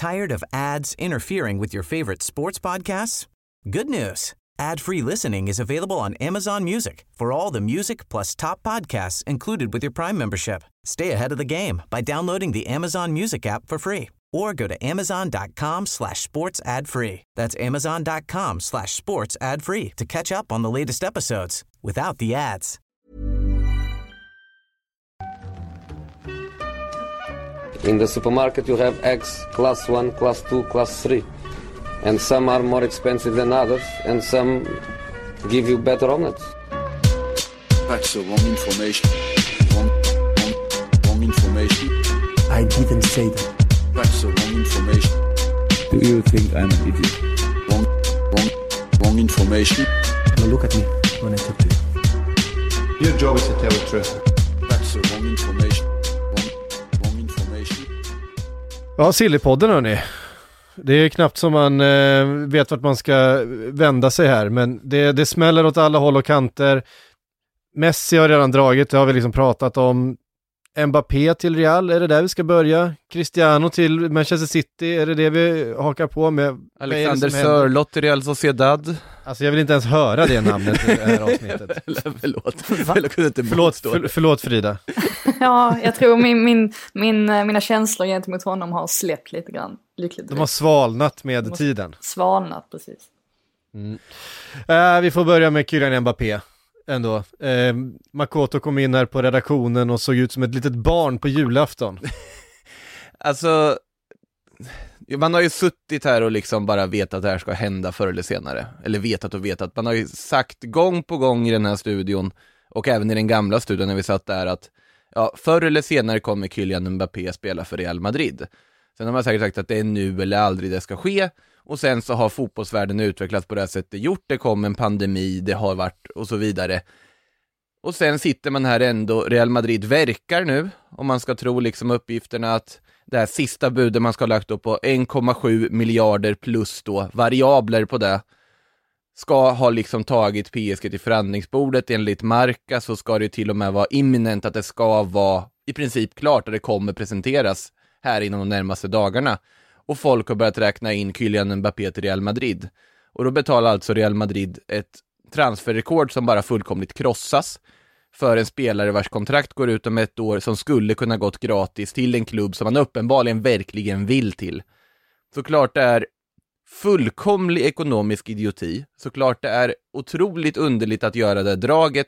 Tired of ads interfering with your favorite sports podcasts? Good news. Ad-free listening is available on Amazon Music for all the music plus top podcasts included with your Prime membership. Stay ahead of the game by downloading the Amazon Music app for free or go to amazon.com/sports ad free. That's amazon.com/sports ad free to catch up on the latest episodes without the ads. In the supermarket you have eggs class 1, class 2, class 3. And some are more expensive than others, and some give you better omelets. That's the wrong information. Wrong information. I didn't say that. That's the wrong information. Do you think I'm an idiot? Wrong information. Now look at me when I talk to you. Your job is to tell the truth. That's the wrong information. Wrong information. Ja, Sillypodden hörni. Det är knappt som man vet vart man ska vända sig här, men det smäller åt alla håll och kanter. Messi har redan dragit, det har vi liksom pratat om. Mbappé till Real, är det där vi ska börja? Cristiano till Manchester City, är det vi hakar på med? Alexander Sörloth till Real Sociedad. Alltså jag vill inte ens höra det namnet i det här avsnittet. Förlåt Frida. Ja, jag tror mina känslor gentemot honom har släppt lite grann. Lyckligt. De har svalnat med tiden. Svalnat, precis. Vi får börja med Kylian Mbappé ändå. Makoto kom in här på redaktionen och såg ut som ett litet barn på julafton. Alltså, man har ju suttit här och liksom bara vetat att det här ska hända förr eller senare. Eller vetat. Man har ju sagt gång på gång i den här studion och även i den gamla studion när vi satt där att förr eller senare kommer Kylian Mbappé spela för Real Madrid. Sen har man säkert sagt att det är nu eller aldrig det ska ske. Och sen så har fotbollsvärlden utvecklats på det här sättet. Det kom en pandemi, det har varit och så vidare. Och sen sitter man här ändå, Real Madrid verkar nu, om man ska tro liksom uppgifterna, att det här sista budet man ska ha lagt upp på 1,7 miljarder plus då variabler på det ska ha liksom tagit PSG till förhandlingsbordet. Enligt Marca så ska det till och med vara imminent att det ska vara i princip klart att det kommer presenteras här inom de närmaste dagarna. Och folk har börjat räkna in Kylian Mbappé till Real Madrid. Och då betalar alltså Real Madrid ett transferrekord som bara fullkomligt krossas för en spelare vars kontrakt går ut om ett år, som skulle kunna gått gratis till en klubb som man uppenbarligen verkligen vill till. Såklart det är fullkomlig ekonomisk idioti. Såklart det är otroligt underligt att göra det draget.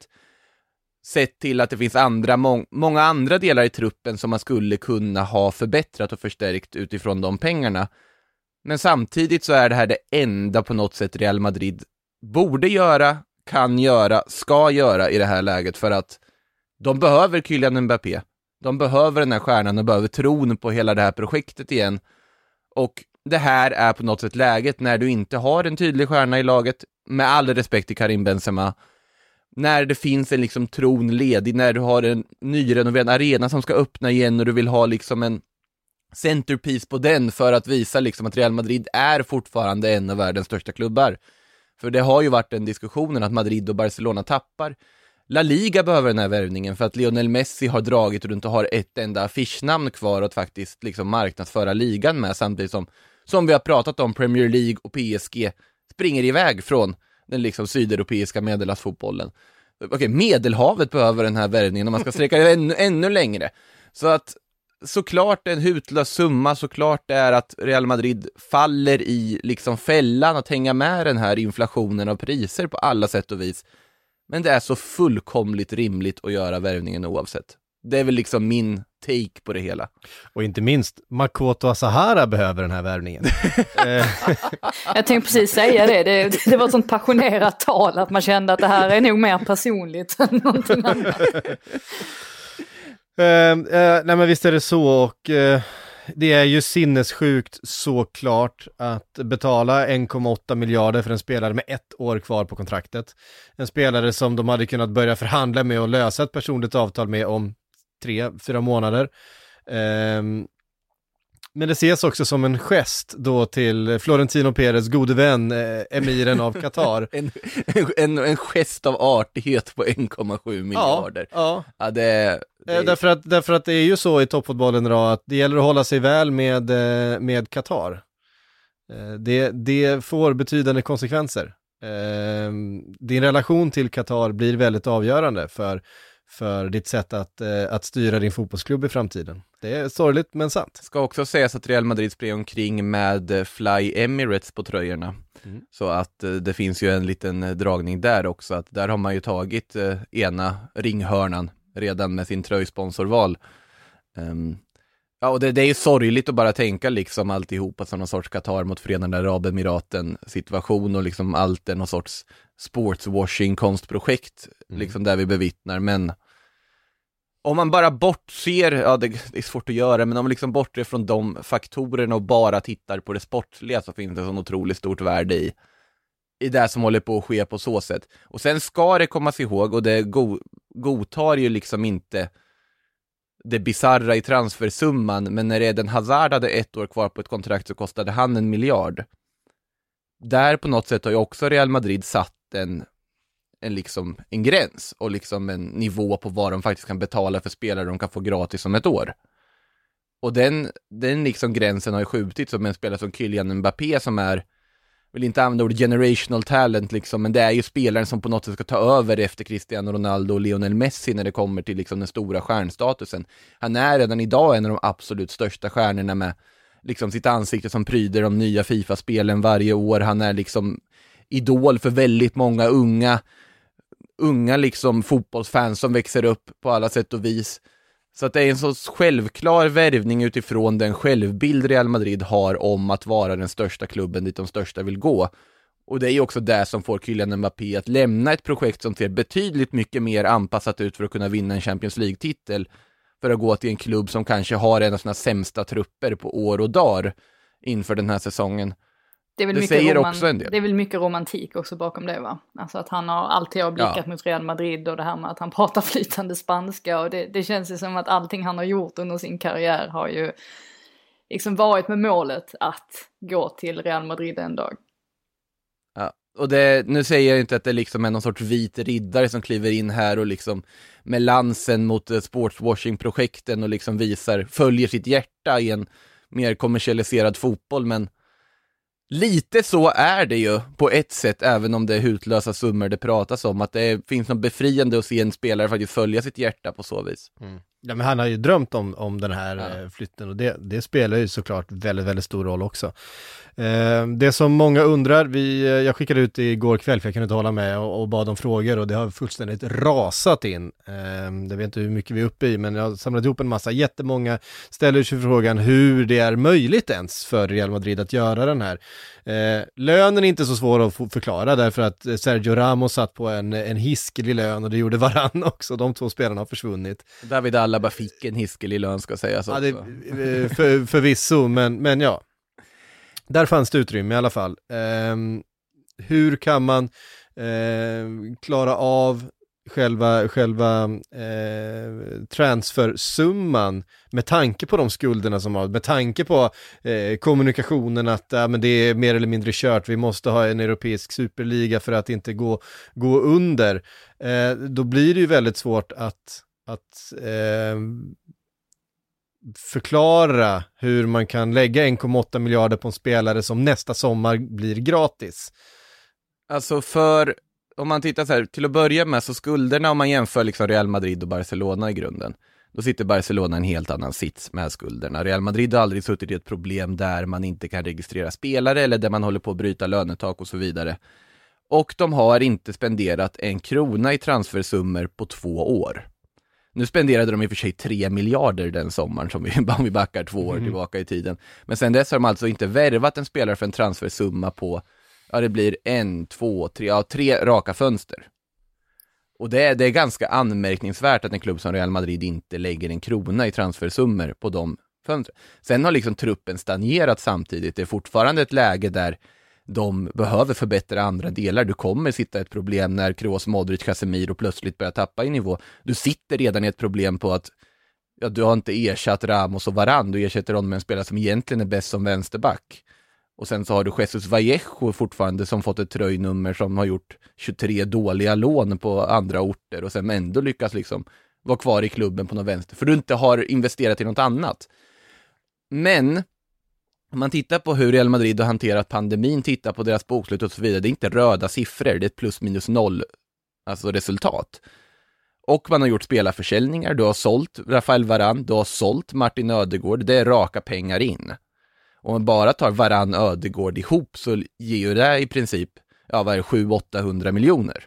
Sett till att det finns många andra delar i truppen som man skulle kunna ha förbättrat och förstärkt utifrån de pengarna. Men samtidigt så är det här det enda på något sätt Real Madrid borde göra, kan göra, ska göra i det här läget, för att de behöver Kylian Mbappé. De behöver den här stjärnan och behöver tron på hela det här projektet igen. Och det här är på något sätt läget när du inte har en tydlig stjärna i laget, med all respekt till Karim Benzema. När det finns en liksom tron ledig, när du har en nyrenoverad arena som ska öppna igen och du vill ha liksom en centerpiece på den för att visa liksom att Real Madrid är fortfarande en av världens största klubbar. För det har ju varit en diskussion att Madrid och Barcelona tappar. La Liga behöver den här värvningen för att Lionel Messi har dragit runt och har ett enda affischnamn kvar att faktiskt liksom marknadsföra ligan med, samtidigt som vi har pratat om Premier League och PSG springer iväg från den liksom sydeuropeiska medelhavsfotbollen. Okej, Medelhavet behöver den här värvningen om man ska sträcka det ännu längre. Så att såklart en hutlös summa, såklart det är att Real Madrid faller i liksom fällan att hänga med den här inflationen av priser på alla sätt och vis. Men det är så fullkomligt rimligt att göra värvningen oavsett. Det är väl liksom min take på det hela. Och inte minst, Makoto Asahara behöver den här värvningen. Jag tänkte precis säga det. Det var ett sånt passionerat tal att man kände att det här är nog mer personligt än någonting annat. Nej men visst är det så, och det är ju sinnessjukt såklart att betala 1,8 miljarder för en spelare med 1 år kvar på kontraktet. En spelare som de hade kunnat börja förhandla med och lösa ett personligt avtal med om 3-4 månader. Men det ses också som en gest då till Florentino Perez gode vän, emiren av Qatar. en gest av artighet på 1,7 miljarder. Ja. Ja, det Därför att det är ju så i toppfotbollen idag att det gäller att hålla sig väl med Qatar. Det får betydande konsekvenser. Din relation till Qatar blir väldigt avgörande för ditt sätt att styra din fotbollsklubb i framtiden. Det är sorgligt men sant. Ska också sägas att Real Madrid springer omkring med Fly Emirates på tröjorna. Så att det finns ju en liten dragning där också. Att där har man ju tagit ena ringhörnan redan med sin tröjsponsorval. Ja, och det är ju sorgligt att bara tänka liksom alltihopa som någon sorts Qatar mot Förenade Arabemiraten situation och liksom allt är någon sorts sportswashing-konstprojekt liksom där vi bevittnar. Men om man bara bortser, ja det är svårt att göra, men om man liksom bortser från de faktorerna och bara tittar på det sportsliga så finns det så otroligt stort värde i det som håller på att ske på så sätt. Och sen ska det kommas ihåg, och det godtar ju liksom inte det bizarra i transfersumman, men när Eden Hazard hade 1 år kvar på ett kontrakt så kostade han 1 miljard. Där på något sätt har ju också Real Madrid satt en gräns och liksom en nivå på vad de faktiskt kan betala för spelare de kan få gratis om 1 år. Och den liksom gränsen har ju skjutits som en spelare som Kylian Mbappé som är, vill inte använda ordet generational talent liksom, men det är ju spelaren som på något sätt ska ta över efter Cristiano Ronaldo och Lionel Messi när det kommer till liksom den stora stjärnstatusen. Han är redan idag en av de absolut största stjärnorna med liksom sitt ansikte som pryder de nya FIFA-spelen varje år. Han är liksom idol för väldigt många unga liksom fotbollsfans som växer upp på alla sätt och vis. Så att det är en så självklar värvning utifrån den självbild Real Madrid har om att vara den största klubben dit de största vill gå. Och det är ju också det som får Kylian Mbappé att lämna ett projekt som ser betydligt mycket mer anpassat ut för att kunna vinna en Champions League-titel, för att gå till en klubb som kanske har en av sina sämsta trupper på år och dagar inför den här säsongen. Det är väl mycket också en del. Det är väl mycket romantik också bakom det, va? Alltså att han har alltid blickat mot Real Madrid och det här med att han pratar flytande spanska, och det känns ju som att allting han har gjort under sin karriär har ju liksom varit med målet att gå till Real Madrid en dag. Ja, och nu säger jag inte att det liksom är någon sorts vit riddare som kliver in här och liksom med lansen mot sportswashing-projekten och liksom följer sitt hjärta i en mer kommersialiserad fotboll, men lite så är det ju på ett sätt, även om det är hutlösa summor det pratas om, att det finns något befriande att se en spelare faktiskt följa sitt hjärta på så vis. Ja, men han har ju drömt om den här flytten, och det spelar ju såklart väldigt, väldigt stor roll också. Det som många undrar, jag skickade ut igår kväll för jag kunde inte hålla med och bad om frågor, och det har fullständigt rasat in. Jag vet inte hur mycket vi är uppe i, men jag har samlat ihop en massa. Jättemånga ställer sig frågan hur det är möjligt ens för Real Madrid att göra den här. Lönen är inte så svår att förklara, därför att Sergio Ramos satt på en hiskelig lön, och det gjorde Varane också. De 2 spelarna har försvunnit. David Alaba fick en hiskelig lön, ska sägas också. Ja, förvisso, men ja. Där fanns det utrymme i alla fall. Hur kan man klara av själva transfersumman med tanke på de skulderna som har, med tanke på kommunikationen att men det är mer eller mindre kört, vi måste ha en europeisk superliga för att inte gå under. Då blir det ju väldigt svårt att förklara hur man kan lägga 1,8 miljarder på en spelare som nästa sommar blir gratis. Alltså om man tittar så här, till att börja med så skulderna, om man jämför liksom Real Madrid och Barcelona i grunden, då sitter Barcelona en helt annan sits med skulderna. Real Madrid har aldrig suttit i ett problem där man inte kan registrera spelare eller där man håller på att bryta lönetak och så vidare. Och de har inte spenderat 1 krona i transfersummor på 2 år. Nu spenderade de i och för sig 3 miljarder den sommaren, som vi backar 2 år tillbaka i tiden. Men sen dess har de alltså inte värvat en spelare för en transfersumma på, det blir 1, 2, 3 raka fönster. Och det är ganska anmärkningsvärt att en klubb som Real Madrid inte lägger 1 krona i transfersummor på de fönstren. Sen har liksom truppen stagnerat samtidigt. Det är fortfarande ett läge där de behöver förbättra andra delar. Du kommer sitta ett problem när Kroos, Modric, Casemiro plötsligt börjar tappa i nivå. Du sitter redan i ett problem på att du har inte ersatt Ramos och Varane. Du ersätter honom med en spelare som egentligen är bäst som vänsterback. Och sen så har du Jesus Vallejo fortfarande som fått ett tröjnummer som har gjort 23 dåliga lån på andra orter och sen ändå lyckas liksom vara kvar i klubben på något vänster, för du inte har investerat i något annat. Men om man tittar på hur Real Madrid har hanterat pandemin, tittar på deras bokslut och så vidare, det är inte röda siffror, det är ett plus minus noll, alltså resultat. Och man har gjort spelarförsäljningar, du har sålt Rafael Varane, du har sålt Martin Ödegård, det är raka pengar in. Om man bara tar Varane Ödegård ihop så ger ju det i princip 700-800 miljoner.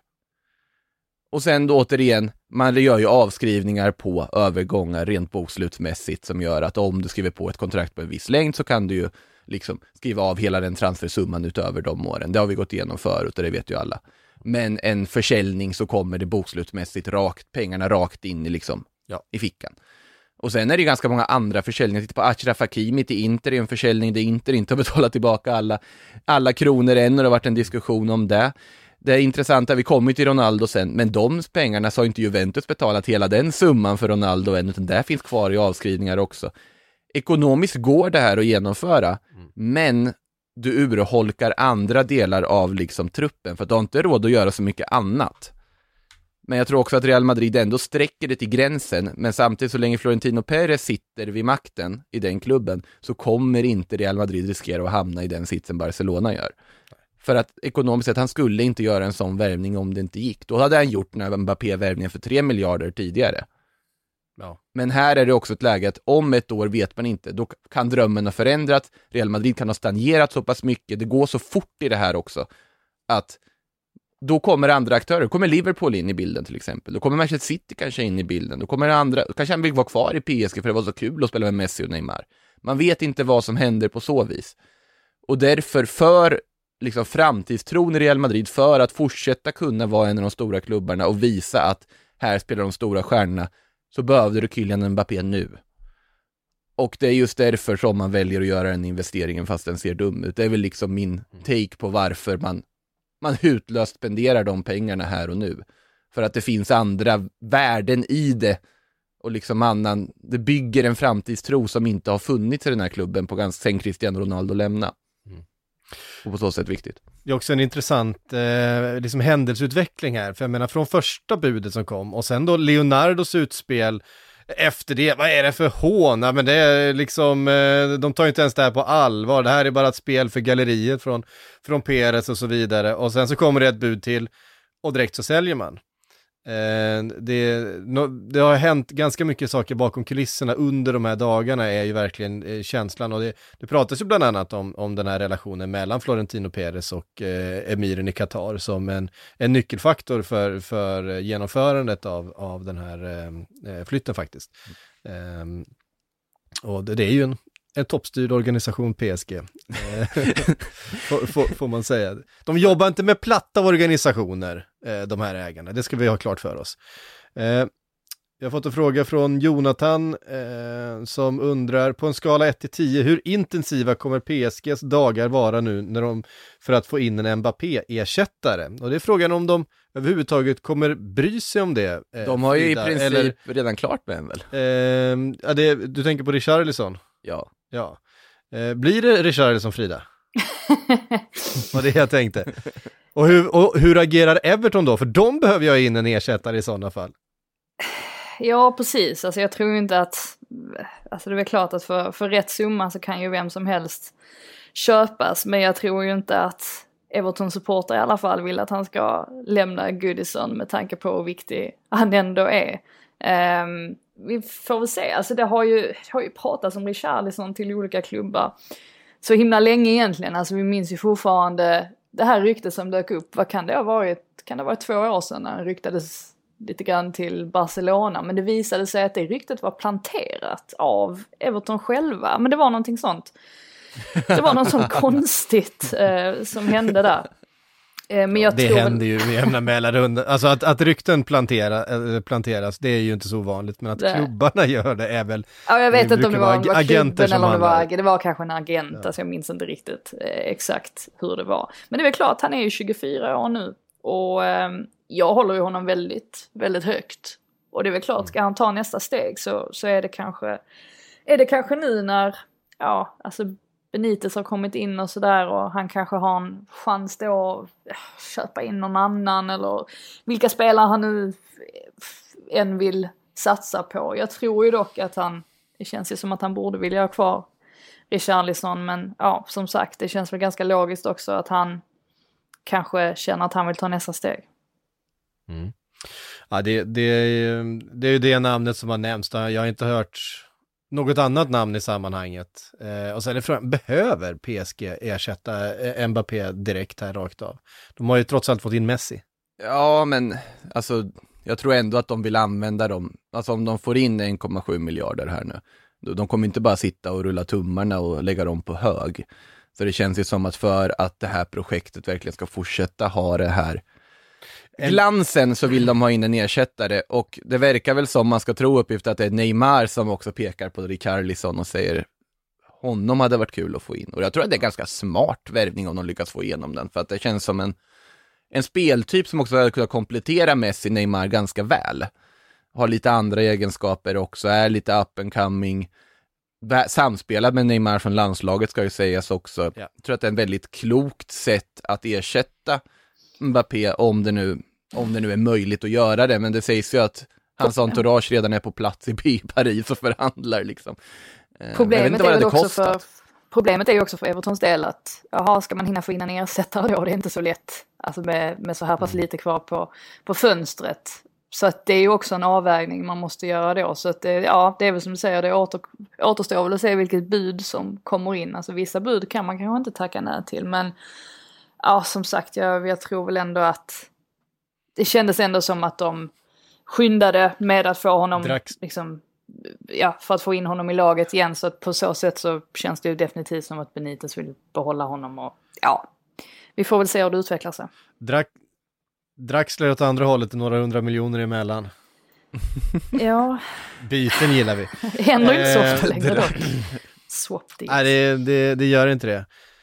Och sen då återigen, man gör ju avskrivningar på övergångar rent bokslutsmässigt som gör att om du skriver på ett kontrakt på en viss längd så kan du ju liksom skriva av hela den transfersumman utöver de åren. Det har vi gått igenom förut och det vet ju alla. Men en försäljning så kommer det bokslutsmässigt pengarna rakt in i, liksom, i fickan. Och sen är det ganska många andra försäljningar. Titta på Achraf Hakimi till Inter, det är en försäljning där Inter inte har betalat tillbaka alla kronor än, och det har varit en diskussion om det. Det är intressant att vi kommer till Ronaldo sen, men de pengarna så har inte Juventus betalat hela den summan för Ronaldo än, utan det finns kvar i avskrivningar också. Ekonomiskt går det här att genomföra, men du urholkar andra delar av liksom truppen, för att du har inte råd att göra så mycket annat. Men jag tror också att Real Madrid ändå sträcker det till gränsen, men samtidigt så länge Florentino Pérez sitter vid makten i den klubben så kommer inte Real Madrid riskera att hamna i den sitsen Barcelona gör. För att ekonomiskt sett, han skulle inte göra en sån värvning om det inte gick. Då hade han gjort den här Mbappé-värvningen för 3 miljarder tidigare. Ja. Men här är det också ett läge att om ett år vet man inte, då kan drömmen ha förändrats. Real Madrid kan ha stagnerat så pass mycket. Det går så fort i det här också att då kommer andra aktörer. Då kommer Liverpool in i bilden till exempel. Då kommer Manchester City kanske in i bilden. Då kommer andra, kanske han vill vara kvar i PSG för det var så kul att spela med Messi och Neymar. Man vet inte vad som händer på så vis. Och därför för liksom framtidstron i Real Madrid, för att fortsätta kunna vara en av de stora klubbarna och visa att här spelar de stora stjärnorna, så behövde du Kylian Mbappé nu. Och det är just därför som man väljer att göra den investeringen fast den ser dum ut. Det är väl liksom min take på varför man hutlöst spenderar de pengarna här och nu. För att det finns andra värden i det och liksom det bygger en framtidstro som inte har funnits i den här klubben sen Cristiano Ronaldo lämna. Och på så sätt viktigt. Det är också en intressant liksom händelseutveckling här. För jag menar, från första budet som kom och sen då Leonardos utspel efter det, vad är det för hån? Men det är liksom, de tar inte ens det här på allvar. Det här är bara ett spel för galleriet från Pérez och så vidare. Och sen så kommer det ett bud till och direkt så säljer man. Det har hänt ganska mycket saker bakom kulisserna under de här dagarna, är ju verkligen känslan, och det pratas ju bland annat om den här relationen mellan Florentino Pérez och emiren i Qatar som en nyckelfaktor för genomförandet av den här flytten faktiskt. Och det är ju en toppstyrd organisation, PSG. får man säga. De jobbar inte med platta organisationer, de här ägarna. Det ska vi ha klart för oss. Jag har fått en fråga från Jonathan som undrar, på en skala 1-10, hur intensiva kommer PSGs dagar vara nu för att få in en Mbappé-ersättare? Och det är frågan om de överhuvudtaget kommer bry sig om det. De har ju i princip redan klart med en väl? Du tänker på Richarlison? Ja. Blir det Richarlison, Frida? Vad det jag tänkte. Och hur agerar Everton då? För de behöver jag in en ersättare i sådana fall. Ja, precis. Alltså jag tror inte att... Alltså det är väl klart att för rätt summa så kan ju vem som helst köpas. Men jag tror ju inte att Everton-supporter i alla fall vill att han ska lämna Goodison med tanke på hur viktig han ändå är. Vi får väl se. Alltså det har ju pratats om Richarlison till olika klubbar så himla länge egentligen. Alltså vi minns ju fortfarande det här ryktet som dök upp. Vad kan det ha varit? Kan det ha varit 2 år sedan när han ryktades lite grann till Barcelona? Men det visade sig att det ryktet var planterat av Everton själva. Men det var någonting sånt. Det var något sånt konstigt som hände där. Men jag det tror händer ju med jämna mellanrum. Alltså att rykten planteras, det är ju inte så vanligt. Men att klubbarna gör det är väl... Ja, jag vet inte om det var agenter eller om det var kanske en agent. Ja. Alltså jag minns inte riktigt exakt hur det var. Men det är väl klart, han är ju 24 år nu. Och jag håller ju honom väldigt, väldigt högt. Och det är väl klart, ska han ta nästa steg så är det kanske nu när... Ja, alltså... Benitez har kommit in och sådär och han kanske har en chans då att köpa in någon annan eller vilka spelare han nu än vill satsa på. Jag tror ju dock att det känns ju som att han borde vilja ha kvar Richarlison, men ja, som sagt, det känns väl ganska logiskt också att han kanske känner att han vill ta nästa steg. Mm. Ja, det är ju det namnet som har nämnts. Jag har inte hört något annat namn i sammanhanget. Och sen är frågan, behöver PSG ersätta Mbappé direkt här rakt av? De har ju trots allt fått in Messi. Ja, men alltså jag tror ändå att de vill använda dem. Alltså om de får in 1,7 miljarder här nu, de kommer inte bara sitta och rulla tummarna och lägga dem på hög. Så det känns ju som att för att det här projektet verkligen ska fortsätta ha det här glansen, så vill de ha in en ersättare. Och det verkar väl som, man ska tro uppgift, att det är Neymar som också pekar på Richarlison och säger honom hade varit kul att få in. Och jag tror att det är ganska smart värvning om de lyckas få igenom den. För att det känns som en speltyp som också hade kunnat komplettera Messi, Neymar ganska väl. Har lite andra egenskaper också, är lite up and coming. Samspelad med Neymar från landslaget ska ju sägas också. Ja. Jag tror att det är en väldigt klokt sätt att ersätta Mbappé om det nu är möjligt att göra det. Men det sägs ju att hans entourage redan är på plats i Paris och förhandlar liksom. Problemet är ju också för Evertons del att ska man hinna få in en ersättare då? Det är inte så lätt, alltså med så här pass lite kvar på fönstret. Så att det är ju också en avvägning man måste göra då. Så att det är väl som du säger, det återstår väl att se vilket bud som kommer in. Alltså vissa bud kan man kanske inte tacka nej till. Men ja, som sagt, jag tror väl ändå att det kändes ändå som att de skyndade med att få honom liksom, för att få in honom i laget igen. Så att på så sätt så känns det ju definitivt som att Benitez vill behålla honom. Och vi får väl se hur det utvecklar sig. Draxler åt andra hållet, några 100 miljoner emellan. Ja. Byten gillar vi. Ändå inte så ofta längre då. Swap deals. Nej, det gör inte det.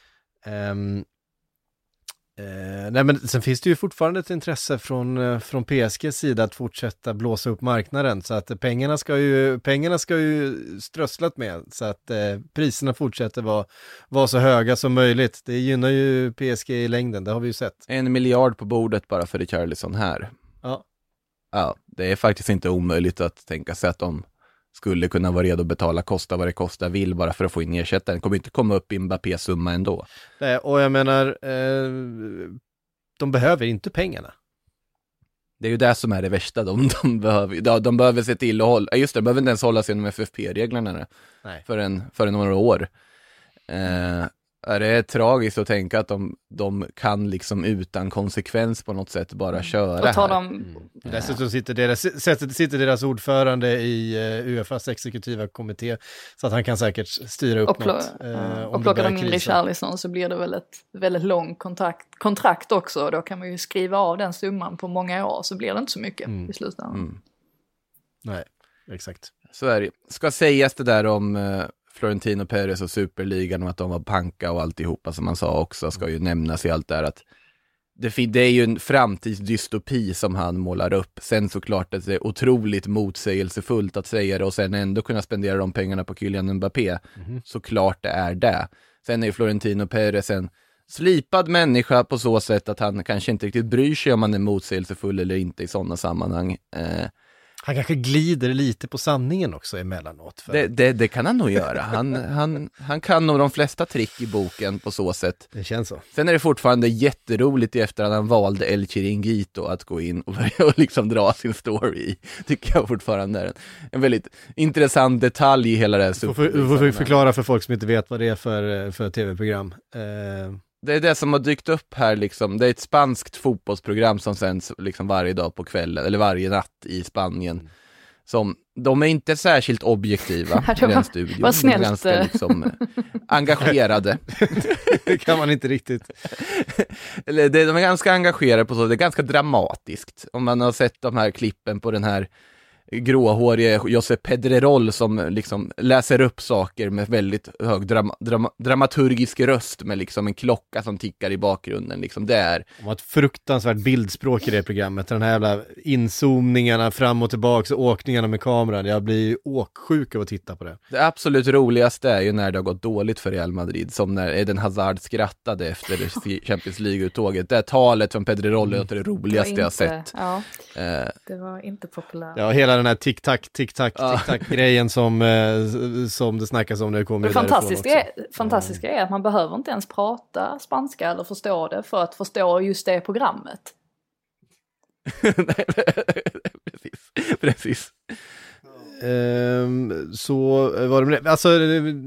Nej, men sen finns det ju fortfarande ett intresse från PSGs sida att fortsätta blåsa upp marknaden, så att pengarna ska ju strösslat med, så att priserna fortsätter vara så höga som möjligt. Det gynnar ju PSG i längden, det har vi ju sett. 1 miljard på bordet bara för Richarlison här. Ja, det är faktiskt inte omöjligt att tänka sig att de skulle kunna vara redo att betala, kosta vad det kostar vill, bara för att få in ersättaren. Det kommer inte komma upp i Mbappés summa ändå. Nej, och jag menar, de behöver inte pengarna. Det är ju det som är det värsta. De behöver se till att hålla, just det, de behöver inte ens hålla sig inom FFP-reglerna för några år. Det är tragiskt att tänka att de kan liksom utan konsekvens på något sätt bara köra här. Dessutom sitter deras ordförande i UEFAs exekutiva kommitté, så att han kan säkert styra upp något. Och plockar de in Richarlison så blir det väl ett väldigt långt kontrakt också. Då kan man ju skriva av den summan på många år, så blir det inte så mycket i slutändan. Nej, exakt. Så är det. Ska sägas det där om Florentino Perez och Superligan och att de var panka och alltihopa som man sa också, ska ju nämnas i allt där att det är ju en framtidsdystopi som han målar upp. Sen såklart att det är otroligt motsägelsefullt att säga det och sen ändå kunna spendera de pengarna på Kylian Mbappé. Såklart det är det. Sen är ju Florentino Perez en slipad människa på så sätt att han kanske inte riktigt bryr sig om han är motsägelsefull eller inte i sådana sammanhang. Han kanske glider lite på sanningen också emellanåt. Det kan han nog göra. Han kan nog de flesta trick i boken på så sätt. Det känns så. Sen är det fortfarande jätteroligt efter att han valde El Chiringuito att gå in och liksom dra sin story. Tycker jag fortfarande är en väldigt intressant detalj i hela det här. Du får förklara för folk som inte vet vad det är för tv-program. Det är det som har dykt upp här liksom. Det är ett spanskt fotbollsprogram som sänds liksom varje dag på kvällen eller varje natt i Spanien. De är inte särskilt objektiva i den studion. Vad snällt. De är ganska liksom engagerade. Det kan man inte riktigt. Eller de är ganska engagerade på så. Det är ganska dramatiskt. Om man har sett de här klippen på den här gråhårige Josep Pedrerol som liksom läser upp saker med väldigt hög dramaturgisk röst med liksom en klocka som tickar i bakgrunden liksom. Det är ett fruktansvärt bildspråk i det programmet, den här jävla inzoomningarna fram och tillbaka och åkningarna med kameran. Jag blir åksjuk av att titta på det. Det absolut roligaste är ju när det har gått dåligt för Real Madrid, som när Eden Hazard skrattade efter Champions League-uttåget. Det talet från Pedrerol är det roligaste jag har sett. Ja, det var inte populärt. Ja, hela den här tick-tack-grejen som det snackas om när det kommer det fantastiska är att man behöver inte ens prata spanska eller förstå det för att förstå just det programmet. Precis. Så var det med alltså...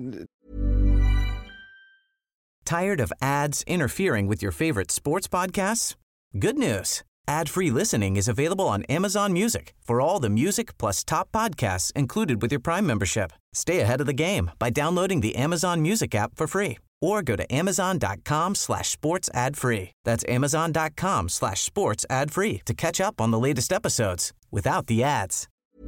Tired of ads interfering with your favorite sports podcasts? Good news. Ad-free listening is available on Amazon Music for all the music plus top podcasts included with your Prime membership. Stay ahead of the game by downloading the Amazon Music app for free or go to amazon.com/sports ad free. That's amazon.com/sports ad free to catch up on the latest episodes without the ads.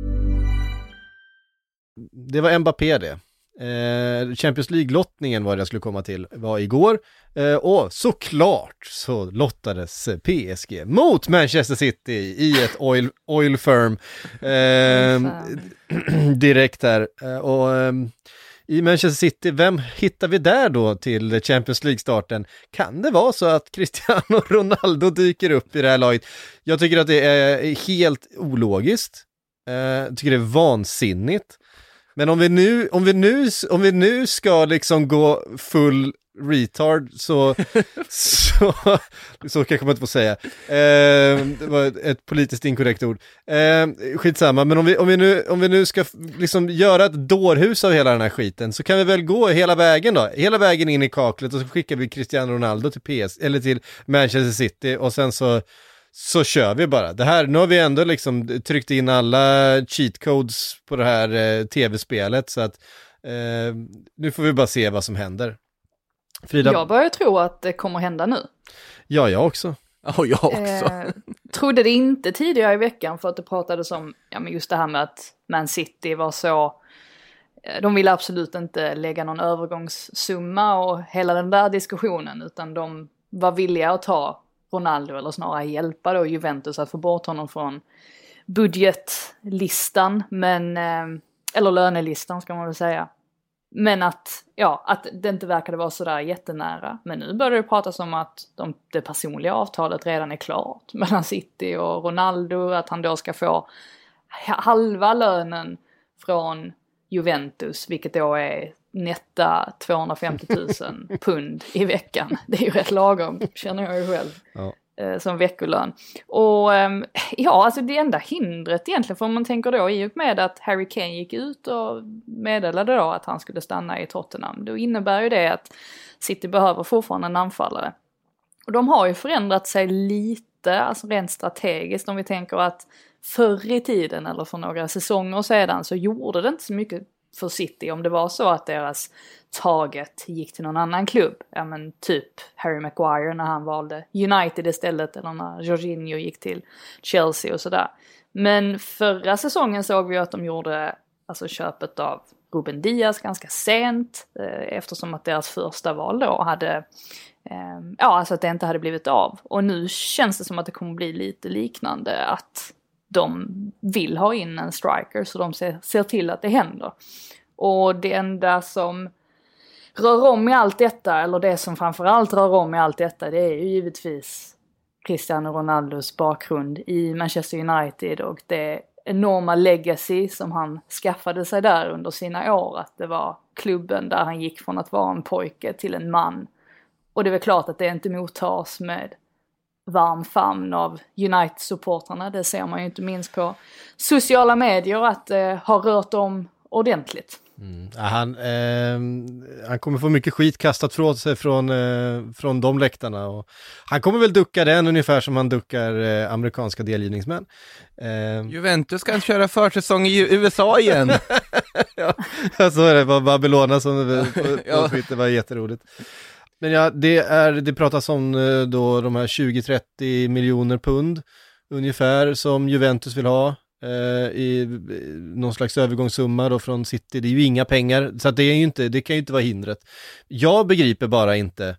Det var Mbappé det. Champions League-lottningen var det jag skulle komma till var igår och såklart så lottades PSG mot Manchester City i ett oil firm direkt här och i Manchester City, vem hittar vi där då till Champions League-starten? Kan det vara så att Cristiano Ronaldo dyker upp i det här laget? Jag tycker att det är helt ologiskt. Jag tycker det är vansinnigt. Men om vi nu ska liksom gå full retard så kanske man inte får säga. Det var ett politiskt inkorrekt ord. Skitsamma, men om vi nu ska liksom göra ett dårhus av hela den här skiten så kan vi väl gå hela vägen då. Hela vägen in i kaklet och så skickar vi Cristiano Ronaldo till PSG eller till Manchester City och sen så kör vi bara. Det här, nu har vi ändå liksom tryckt in alla cheat codes på det här tv-spelet så att nu får vi bara se vad som händer. Frida? Jag börjar tro att det kommer hända nu. Ja, jag också. Ja, jag också. Trodde det inte tidigare i veckan för att det pratades om men just det här med att Man City var så... De ville absolut inte lägga någon övergångssumma och hela den där diskussionen utan de var villiga att ta Ronaldo eller snarare hjälpa då Juventus att få bort honom från budgetlistan eller lönelistan ska man väl säga. Men att det inte verkade vara sådär jättenära. Men nu börjar det pratas om att det personliga avtalet redan är klart mellan City och Ronaldo. Att han då ska få halva lönen från Juventus, vilket då är netta 250 000 pund i veckan. Det är ju rätt lagom, känner jag ju själv. Ja. Som veckolön. Och alltså det enda hindret egentligen, för om man tänker då i och med att Harry Kane gick ut och meddelade då att han skulle stanna i Tottenham, då innebär ju det att City behöver fortfarande en anfallare. Och de har ju förändrat sig lite, alltså rent strategiskt, om vi tänker att förr i tiden eller för några säsonger sedan så gjorde det inte så mycket för City om det var så att deras target gick till någon annan klubb. Ja men typ Harry Maguire när han valde United istället eller när Jorginho gick till Chelsea och sådär. Men förra säsongen såg vi att de gjorde alltså köpet av Ruben Diaz ganska sent eftersom att deras första val då hade alltså att det inte hade blivit av. Och nu känns det som att det kommer bli lite liknande, att de vill ha in en striker så de ser till att det händer. Och det enda som rör om i allt detta, eller det som framförallt rör om i allt detta, det är ju givetvis Cristiano Ronaldos bakgrund i Manchester United och det enorma legacy som han skaffade sig där under sina år. Att det var klubben där han gick från att vara en pojke till en man. Och det är väl klart att det inte mottas med varm famn av United-supportrarna. Det ser man ju inte minst på sociala medier att det har rört om ordentligt. Ja, han kommer få mycket skit kastat från sig från de läktarna och han kommer väl ducka den ungefär som han duckar amerikanska delgivningsmän. Juventus kan köra försäsong i USA igen. Ja, så är det. Var Babylona som på Twitter var jätteroligt. Men ja, det pratas om då de här 20-30 miljoner pund ungefär som Juventus vill ha i någon slags övergångssumma då från City. Det är ju inga pengar, så att det kan ju inte vara hindret. Jag begriper bara inte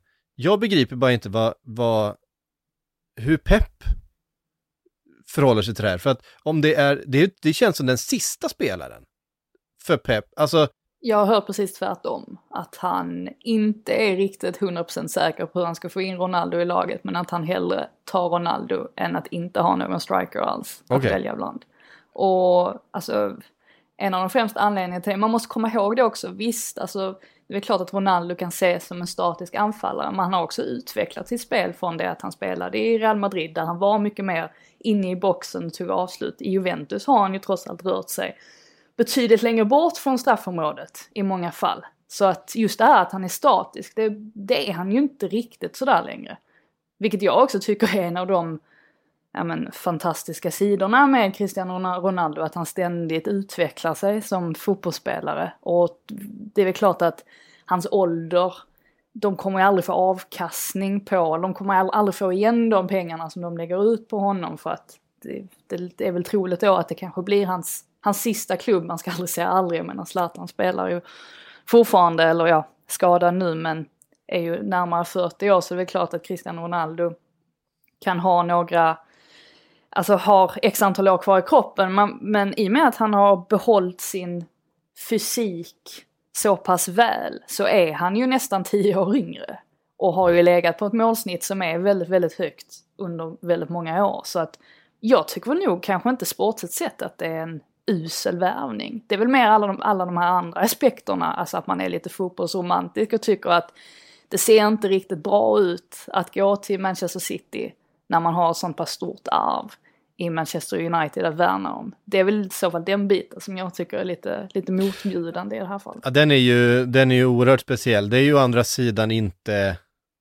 hur Pep förhåller sig till det här. För att om det känns som den sista spelaren för Pep. Alltså jag hör precis tvärtom, att han inte är riktigt 100% säker på hur han ska få in Ronaldo i laget, men att han hellre tar Ronaldo än att inte ha någon striker alls att välja bland. Och alltså en av de främsta anledningarna till det, man måste komma ihåg det också, visst, alltså det är klart att Ronaldo kan ses som en statisk anfallare, men han har också utvecklat sitt spel från det att han spelade i Real Madrid där han var mycket mer inne i boxen och tog avslut. I Juventus har han ju trots allt rört sig betydligt längre bort från straffområdet i många fall. Så att just det här att han är statisk, det är han ju inte riktigt sådär längre. Vilket jag också tycker är en av de fantastiska sidorna med Cristiano Ronaldo, att han ständigt utvecklar sig som fotbollsspelare. Och det är väl klart att hans ålder, de kommer ju aldrig få avkastning på, de kommer aldrig få igen de pengarna som de lägger ut på honom, för att det är väl troligt då att det kanske blir hans sista klubb. Man ska aldrig säga aldrig, men Zlatan spelar ju fortfarande, eller skadad nu, men är ju närmare 40 år, så det är väl klart att Cristiano Ronaldo kan ha några, alltså har x antal år kvar i kroppen, men i och med att han har behållit sin fysik så pass väl, så är han ju nästan 10 år yngre och har ju legat på ett målsnitt som är väldigt, väldigt högt under väldigt många år. Så att jag tycker väl nog kanske inte sportsligt sett att det är en usel värvning. Det är väl mer alla de här andra aspekterna, alltså att man är lite fotbollsromantisk och tycker att det ser inte riktigt bra ut att gå till Manchester City när man har sånt pass stort arv i Manchester United att värna om. Det är väl i så fall den biten som jag tycker är lite motbjudande i det här fallet. Ja, den är ju oerhört speciell. Det är ju å andra sidan inte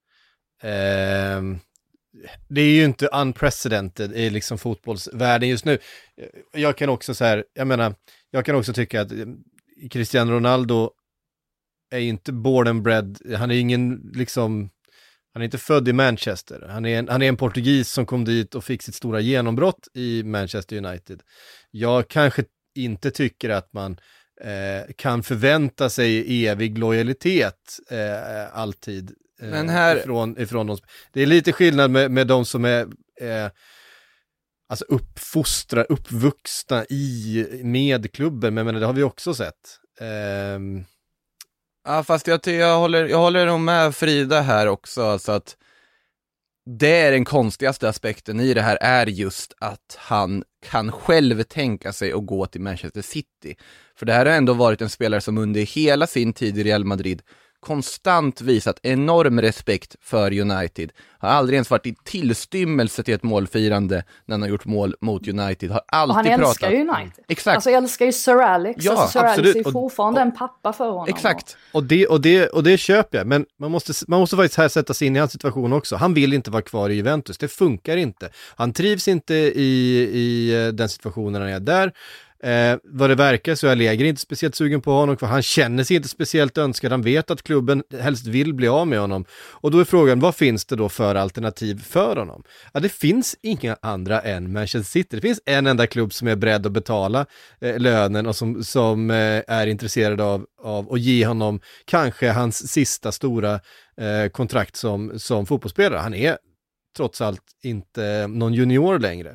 det är ju inte unprecedented i liksom fotbollsvärlden just nu. Jag kan också jag kan också tycka att Cristiano Ronaldo är inte born and bred. Han är ingen liksom, han är inte född i Manchester. Han är en portugis som kom dit och fick sitt stora genombrott i Manchester United. Jag kanske inte tycker att man kan förvänta sig evig lojalitet alltid men här ifrån dem. Det är lite skillnad med de som är alltså uppvuxna med klubben, men det har vi också sett. Ja, fast jag håller nog med Frida här också, så att det är den konstigaste aspekten i det här är just att han kan själv tänka sig att gå till Manchester City. För det här har ändå varit en spelare som under hela sin tid i Real Madrid konstant visat enorm respekt för United. Har aldrig ens varit i tillstymmelse till ett målfirande när han har gjort mål mot United. Har alltid pratat. Och han älskar United. Exakt. Alltså älskar ju Sir Alex. Ja, alltså, Sir absolut. Alex är fortfarande en pappa för honom. Exakt. Och det köper jag. Men man måste faktiskt här sätta sig in i hans situation också. Han vill inte vara kvar i Juventus. Det funkar inte. Han trivs inte i den situationen när han är där. Vad det verkar så är Allegri inte speciellt sugen på honom, för han känner sig inte speciellt önskad. Han vet att klubben helst vill bli av med honom. Och då är frågan, vad finns det då för alternativ för honom? Ja, det finns inga andra än Manchester City. Det finns en enda klubb som är beredd att betala lönen och som är intresserad av att ge honom kanske hans sista stora kontrakt som fotbollsspelare. Han är trots allt inte någon junior längre.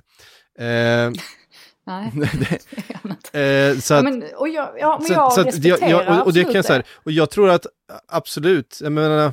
Nej. Så att, jag respekterar och det kan så här, och jag tror att absolut, jag menar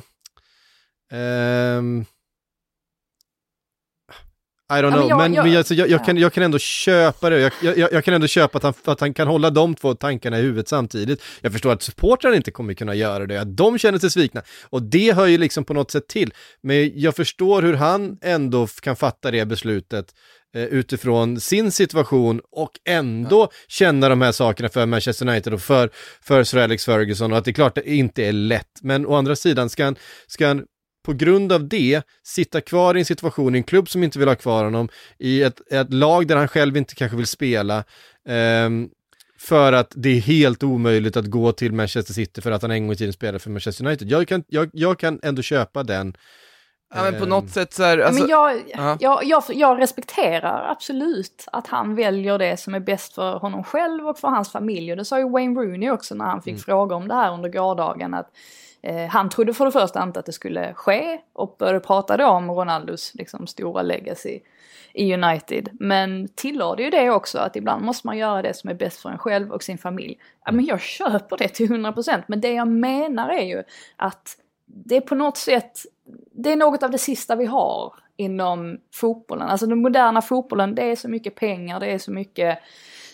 I don't know, men jag kan ändå köpa det. Jag kan ändå köpa att han kan hålla de två tankarna i huvudet samtidigt. Jag förstår att supportrarna inte kommer kunna göra det. Att de känner sig svikna. Och det hör ju liksom på något sätt till. Men jag förstår hur han ändå kan fatta det beslutet utifrån sin situation och ändå känna de här sakerna för Manchester United och för Sir Alex Ferguson, och att det är klart det inte är lätt, men å andra sidan ska han på grund av det sitta kvar i en situation i en klubb som inte vill ha kvar honom, i ett lag där han själv inte kanske vill spela, för att det är helt omöjligt att gå till Manchester City för att han en gång i tiden spelar för Manchester United. Jag kan ändå köpa den. Ja, men på något sätt så här, alltså, men jag respekterar absolut att han väljer det som är bäst för honom själv och för hans familj. Och det sa ju Wayne Rooney också när han fick fråga om det här under gårdagen, att han trodde för det första inte att det skulle ske och började prata då om Ronaldos liksom stora legacy i United. Men tillade ju det också, att ibland måste man göra det som är bäst för en själv och sin familj. Ja, men jag köper det till 100%, men det jag menar är ju att det är på något sätt, det är något av det sista vi har inom fotbollen. Alltså den moderna fotbollen, det är så mycket pengar, det är så mycket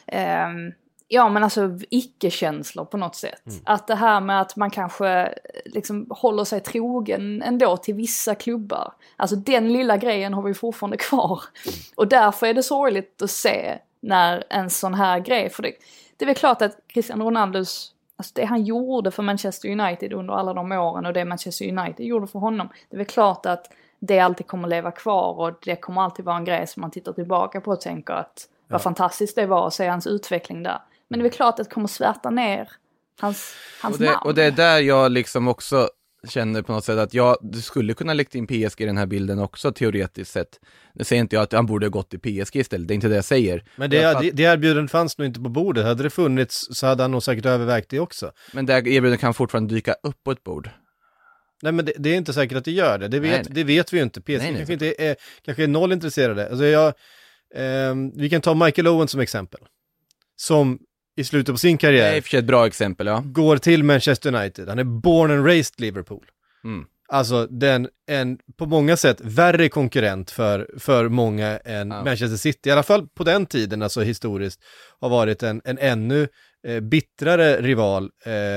Ja, men alltså icke-känslor på något sätt. Att det här med att man kanske liksom håller sig trogen ändå till vissa klubbar. Alltså den lilla grejen har vi fortfarande kvar. Och därför är det sorgligt att se när en sån här grej, för det är väl klart att Cristiano Ronaldos, alltså det han gjorde för Manchester United under alla de åren och det Manchester United gjorde för honom, det är väl klart att det alltid kommer leva kvar och det kommer alltid vara en grej som man tittar tillbaka på och tänker att vad fantastiskt det var att se hans utveckling där. Men det är väl klart att det kommer svärta ner hans namn. Och det är där jag liksom också känner på något sätt att du skulle kunna lägga in PSG i den här bilden också teoretiskt sett. Nu säger inte jag att han borde ha gått i PSG istället, det är inte det jag säger. Men det erbjudandet fanns nog inte på bordet. Hade det funnits så hade han nog säkert övervägt det också. Men det erbjudandet kan fortfarande dyka upp på ett bord. Nej, men det är inte säkert att det gör det. Det vet vi ju inte. PSG kanske är noll intresserade. Alltså vi kan ta Michael Owen som exempel. Som i slutet på sin karriär. Det är i och för sig ett bra exempel, ja. Går till Manchester United. Han är born and raised Liverpool. Alltså en på många sätt värre konkurrent för många än Manchester City. I alla fall på den tiden, alltså historiskt, har varit en ännu bittrare rival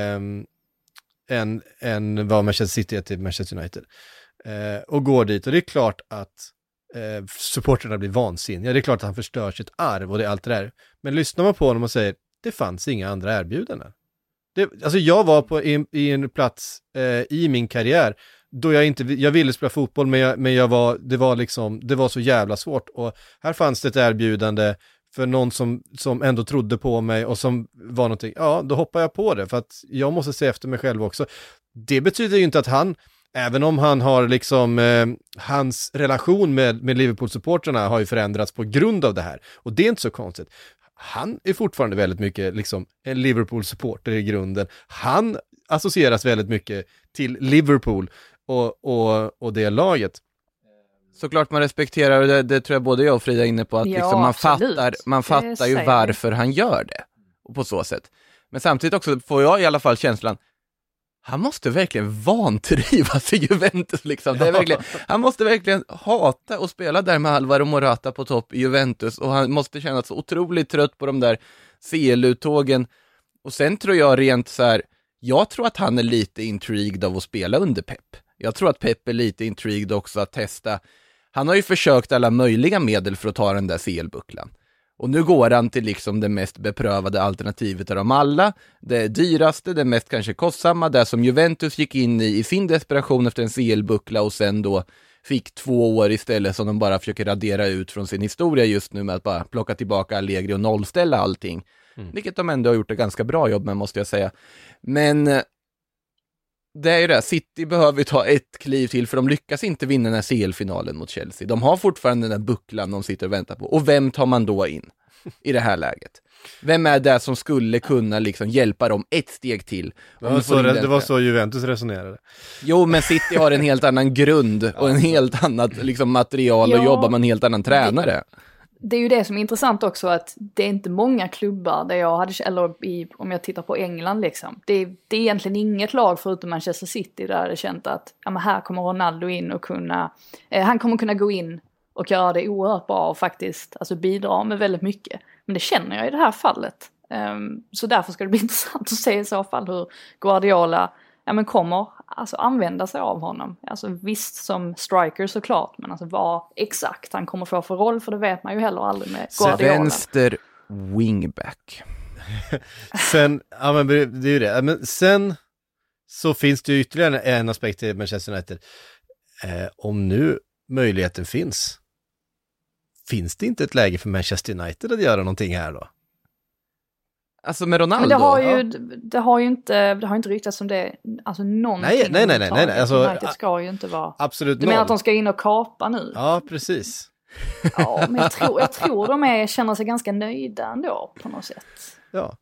än vad Manchester City är till Manchester United. Och går dit. Och det är klart att supporterna blir vansinniga. Det är klart att han förstör sitt arv och det är allt det där. Men lyssnar man på honom och säger det fanns inga andra erbjudanden. Alltså jag var i en plats i min karriär då jag ville spela fotboll men det var så jävla svårt och här fanns det ett erbjudande för någon som ändå trodde på mig och som var någonting, då hoppar jag på det för att jag måste se efter mig själv också. Det betyder ju inte att han, även om han har liksom hans relation med Liverpool-supporterna har ju förändrats på grund av det här och det är inte så konstigt. Han är fortfarande väldigt mycket liksom en Liverpool-supporter i grunden. Han associeras väldigt mycket till Liverpool och det laget. Såklart man respekterar, och det tror jag både jag och Frida är inne på, att liksom man fattar ju varför han gör det. Och på så sätt. Men samtidigt också får jag i alla fall känslan, han måste verkligen vantrivas i Juventus liksom. Det är verkligen, han måste verkligen hata att spela där med Alvaro Morata på topp i Juventus och han måste känna sig så otroligt trött på de där CL-uttågen. Och sen tror jag rent så här, jag tror att han är lite intrigued av att spela under Pep. Jag tror att Pep är lite intrigued också att testa. Han har ju försökt alla möjliga medel för att ta den där CL-bucklan. Och nu går han till liksom det mest beprövade alternativet av dem alla. Det dyraste, det mest kanske kostsamma. Det som Juventus gick in i sin desperation efter en CL-buckla och sen då fick 2 år istället som de bara försöker radera ut från sin historia just nu med att bara plocka tillbaka Allegri och nollställa allting. Vilket de ändå har gjort ett ganska bra jobb med, måste jag säga. Men det är ju det, City behöver ta ett kliv till för de lyckas inte vinna den här CL-finalen mot Chelsea. De har fortfarande den där bucklan de sitter och väntar på. Och vem tar man då in i det här läget? Vem är det som skulle kunna liksom hjälpa dem ett steg till? Det var så Juventus resonerade. Jo, men City har en helt annan grund och en helt annat liksom, material och jobbar med en helt annan tränare. Det är ju det som är intressant också, att det är inte många klubbar där jag hade, eller om jag tittar på England liksom, det är egentligen inget lag förutom Manchester City där det känt att men här kommer Ronaldo in och han kommer kunna gå in och göra det oerhört bra och faktiskt alltså bidra med väldigt mycket. Men det känner jag i det här fallet. Så därför ska det bli intressant att se i så fall hur Guardiola kommer alltså använda sig av honom. Alltså visst som striker såklart, men alltså vad exakt han kommer få för roll, för det vet man ju heller aldrig med Guardiola. Vänster wingback. Sen, men det är ju det. Men sen så finns det ju ytterligare en aspekt till Manchester United. Om nu möjligheten finns det inte ett läge för Manchester United att göra någonting här då? Alltså med Ronaldo? Men det har ju inte ryktats som det, alltså någonting. Nej. Alltså, United ska ju inte vara. Absolut. Du menar att de ska in och kapa nu? Ja, precis. Ja, men jag tror de känner sig ganska nöjda ändå på något sätt. Ja.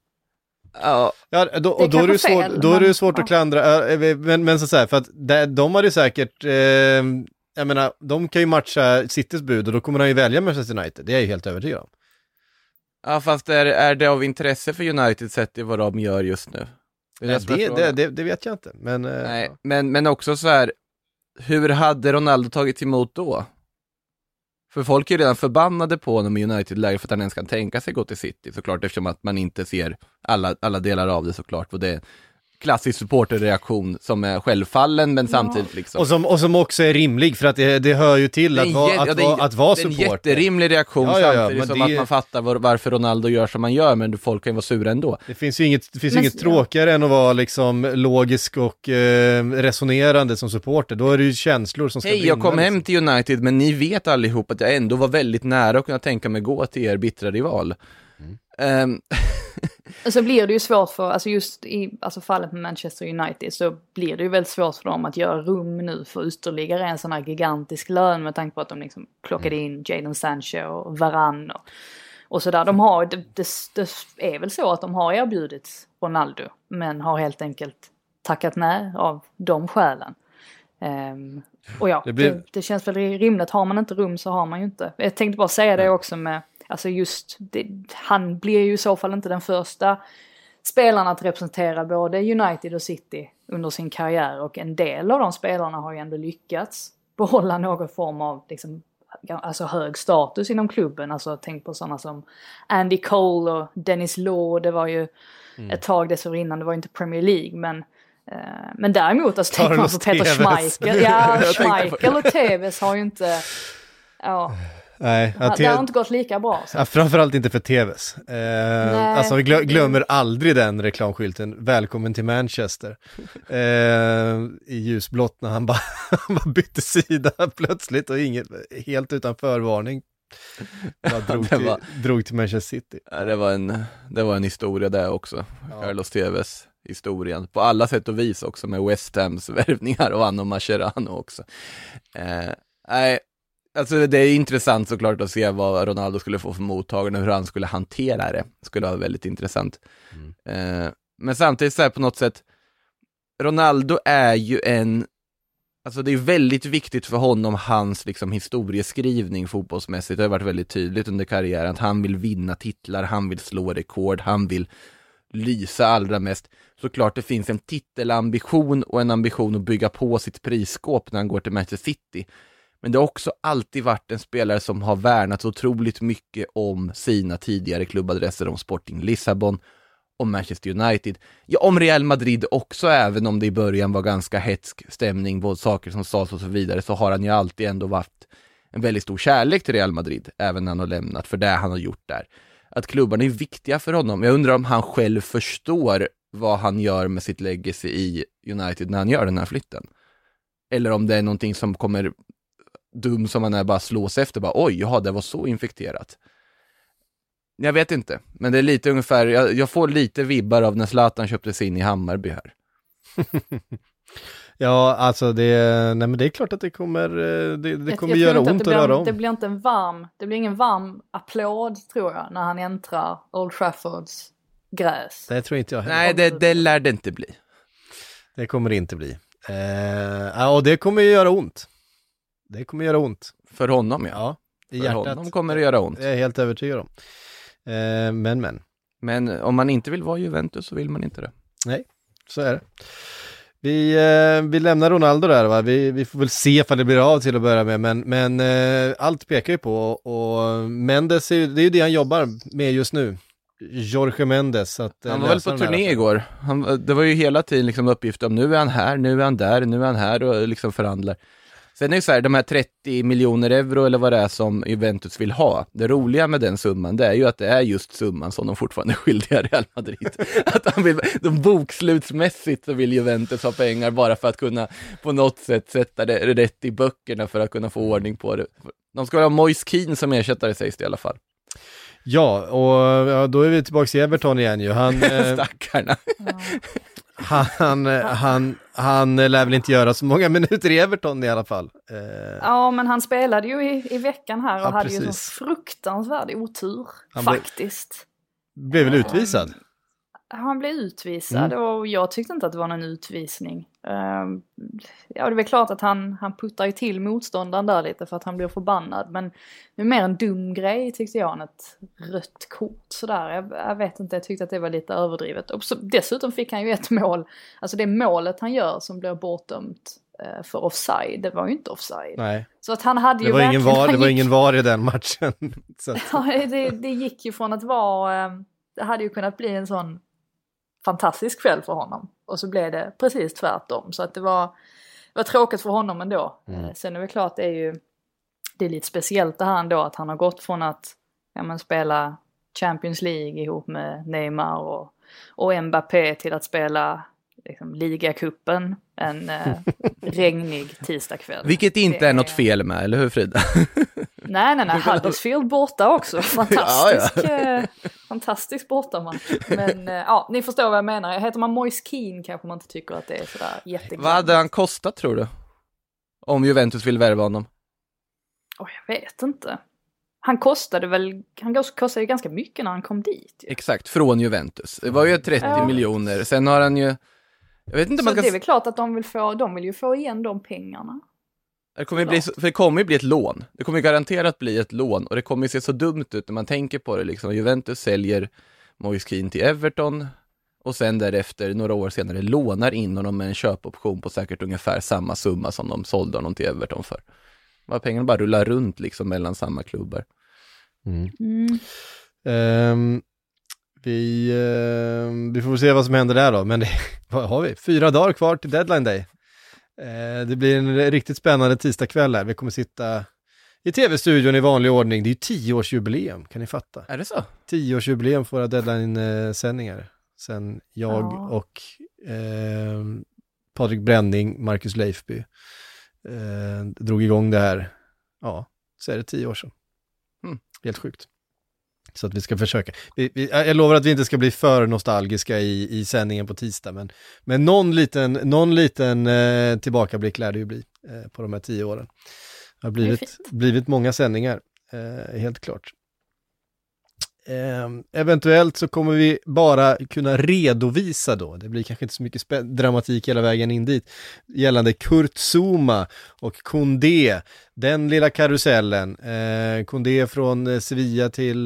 Då är det svårt att klandra, men så här, för att de hade säkert, jag menar, de kan ju matcha Citys bud och då kommer de ju välja Manchester United, det är jag ju helt övertygad om. Ja, fast är det av intresse för United sett i vad de gör just nu? Det vet jag inte. Men, nej, men också så här, hur hade Ronaldo tagit emot då? För folk är redan förbannade på honom i United-läger för att han ens kan tänka sig gå till City, såklart, eftersom att man inte ser alla delar av det, såklart. Och det är klassisk supporterreaktion som är självfallen, men samtidigt liksom... Och som också är rimlig, för att det hör ju till att vara supporter. Det är en jätterimlig reaktion, samtidigt som att man fattar varför Ronaldo gör som man gör, men folk kan ju vara sura ändå. Det finns ju inget tråkigare än att vara liksom logisk och resonerande som supporter. Då är det ju känslor som ska brinna. Jag kom hem till United, men ni vet allihop att jag ändå var väldigt nära att kunna tänka mig gå till er bittra rival. Så blir det ju svårt för, alltså just i fallet med Manchester United, så blir det ju väldigt svårt för dem att göra rum nu för ytterligare en sån här gigantisk lön, med tanke på att de liksom plockade in Jadon Sancho och Varane och sådär. De har, det är väl så att de har erbjudit Ronaldo, men har helt enkelt tackat nej av de skälen. Och det känns väl rimligt. Har man inte rum så har man ju inte. Jag tänkte bara säga det också med, alltså just han blir ju i så fall inte den första spelaren att representera både United och City under sin karriär, och en del av de spelarna har ju ändå lyckats behålla någon form av liksom, alltså hög status inom klubben. Alltså tänk på sådana som Andy Cole och Dennis Law. Det var ju ett tag dessförinnan, det var inte Premier League, men däremot alltså, tänk man på Peter Schmeichel. Ja, Schmeichel och Tevez har ju inte... Ja. Nej, det har inte gått lika bra. Ja, framförallt inte för TVs. Alltså vi glömmer aldrig den reklamskylten. Välkommen till Manchester. I ljusblått när han bara bytte sida plötsligt och helt utan förvarning. Drog till Manchester City. Ja, det var en historia där också. Ja. Carlos Tevez historien. På alla sätt och vis också, med West Hams värvningar och Anno Mascherano också. Nej. Alltså det är intressant såklart att se vad Ronaldo skulle få för mottagande och hur han skulle hantera det. Det skulle vara väldigt intressant. Men samtidigt så här, på något sätt, Ronaldo är ju alltså det är väldigt viktigt för honom, hans liksom historieskrivning fotbollsmässigt. Det har varit väldigt tydligt under karriären att han vill vinna titlar, han vill slå rekord, han vill lysa allra mest. Såklart det finns en titelambition och en ambition att bygga på sitt prisskåp när han går till Manchester City. Men det har också alltid varit en spelare som har värnat otroligt mycket om sina tidigare klubbadresser, om Sporting Lissabon, om Manchester United. Ja, om Real Madrid också, även om det i början var ganska hetsk stämning på saker som sades och så vidare, så har han ju alltid ändå varit en väldigt stor kärlek till Real Madrid, även när han har lämnat, för det han har gjort där. Att klubbarna är viktiga för honom. Jag undrar om han själv förstår vad han gör med sitt legacy i United när han gör den här flytten. Eller om det är någonting som kommer... dum som man är, bara slås efter, bara oj, ja, det var så infekterat. Jag vet inte, men det är lite ungefär, jag får lite vibbar av när Zlatan köptes in i Hammarby här. Ja, alltså det är klart att det kommer göra ont att röra om. Det blir ingen varm applåd, tror jag, när han äntrar Old Traffords gräs. Det tror inte jag heller. Nej, det lär det inte bli. Det kommer det inte bli. Och det kommer ju göra ont. Det kommer göra ont. För honom, ja. I hjärtat. Honom kommer det göra ont. Det är jag helt övertygad om. Men om man inte vill vara Juventus så vill man inte det. Nej, så är det. Vi lämnar Ronaldo där, va? Vi får väl se om det blir av till att börja med. Men allt pekar ju på. Och Mendes, det är ju det han jobbar med just nu. Jorge Mendes. Han var väl på turné igår. Det var ju hela tiden liksom uppgifter om nu är han här, nu är han där, nu är han här och liksom förhandlar. Sen är det så här, de här 30 miljoner euro eller vad det är som Juventus vill ha. Det roliga med den summan, det är ju att det är just summan som de fortfarande är skyldiga Real Madrid. Att de bokslutsmässigt så vill Juventus ha pengar bara för att kunna på något sätt sätta det rätt i böckerna för att kunna få ordning på det. De ska ha Moise Kean som ersättare, sägs det i alla fall. Ja, och då är vi tillbaka i Everton igen ju. Stackarna. Han lär väl inte göra så många minuter i Everton i alla fall. Ja, men han spelade ju i veckan här och hade ju så fruktansvärd otur, faktiskt. Blev väl utvisad? Han blev utvisad och jag tyckte inte att det var någon utvisning. Ja, det är väl klart att han puttar ju till motståndaren där lite för att han blir förbannad. Men det är mer en dum grej, tyckte jag, än ett rött kort sådär. Jag vet inte, jag tyckte att det var lite överdrivet. Och så, dessutom fick han ju ett mål. Alltså det målet han gör som blir bortdömt för offside. Det var ju inte offside. Nej. Så att han hade ju det var ingen VAR i den matchen. Så att... Ja, det gick ju från att vara... Det hade ju kunnat bli en sån fantastisk kväll för honom. Och så blev det precis tvärtom. Så att det var tråkigt för honom ändå. Sen är det klart, det är lite speciellt det här ändå, att han har gått från att spela Champions League ihop med Neymar och Mbappé till att spela liksom ligacupen en regnig tisdagkväll. Vilket inte är något fel med, eller hur Frida? Nej. Huddersfield borta också. Fantastisk bortamatch. Men ni förstår vad jag menar. Heter man Moise Kean kanske man inte tycker att det är sådär jätteglatt. Vad hade han kostat, tror du? Om Juventus vill värva honom? Jag vet inte. Han kostade ju ganska mycket när han kom dit. Ju. Exakt, från Juventus. Det var ju 30 miljoner. Sen har han ju... Jag vet inte, det är väl klart att de vill ju få igen de pengarna. Det kommer ju bli ett lån. Det kommer ju garanterat bli ett lån. Och det kommer ju se så dumt ut när man tänker på det. Liksom. Juventus säljer Moise Kean till Everton. Och sen därefter, några år senare, lånar in honom med en köpoption på säkert ungefär samma summa som de sålde honom till Everton för. Pengarna bara rullar runt liksom mellan samma klubbar. Vi får se vad som händer där då. Men vad har vi? 4 dagar kvar till deadline day. Det blir en riktigt spännande tisdagkväll här. Vi kommer sitta i tv-studion i vanlig ordning. Det är ju 10-årsjubileum, kan ni fatta? Är det så? 10-årsjubileum för våra deadline-sändningar. Sen jag och Patrik Bränning, Marcus Leifby drog igång det här. Ja, så är det 10 år sedan. Helt sjukt. Så att vi ska försöka. Jag lovar att vi inte ska bli för nostalgiska i sändningen på tisdag. Men någon liten tillbakablick lär det ju bli på de här 10 åren. Det har blivit många sändningar, helt klart. Eventuellt så kommer vi bara kunna redovisa då, det blir kanske inte så mycket dramatik hela vägen in dit, gällande Kurt Zouma och Koundé, den lilla karusellen. Koundé från Sevilla till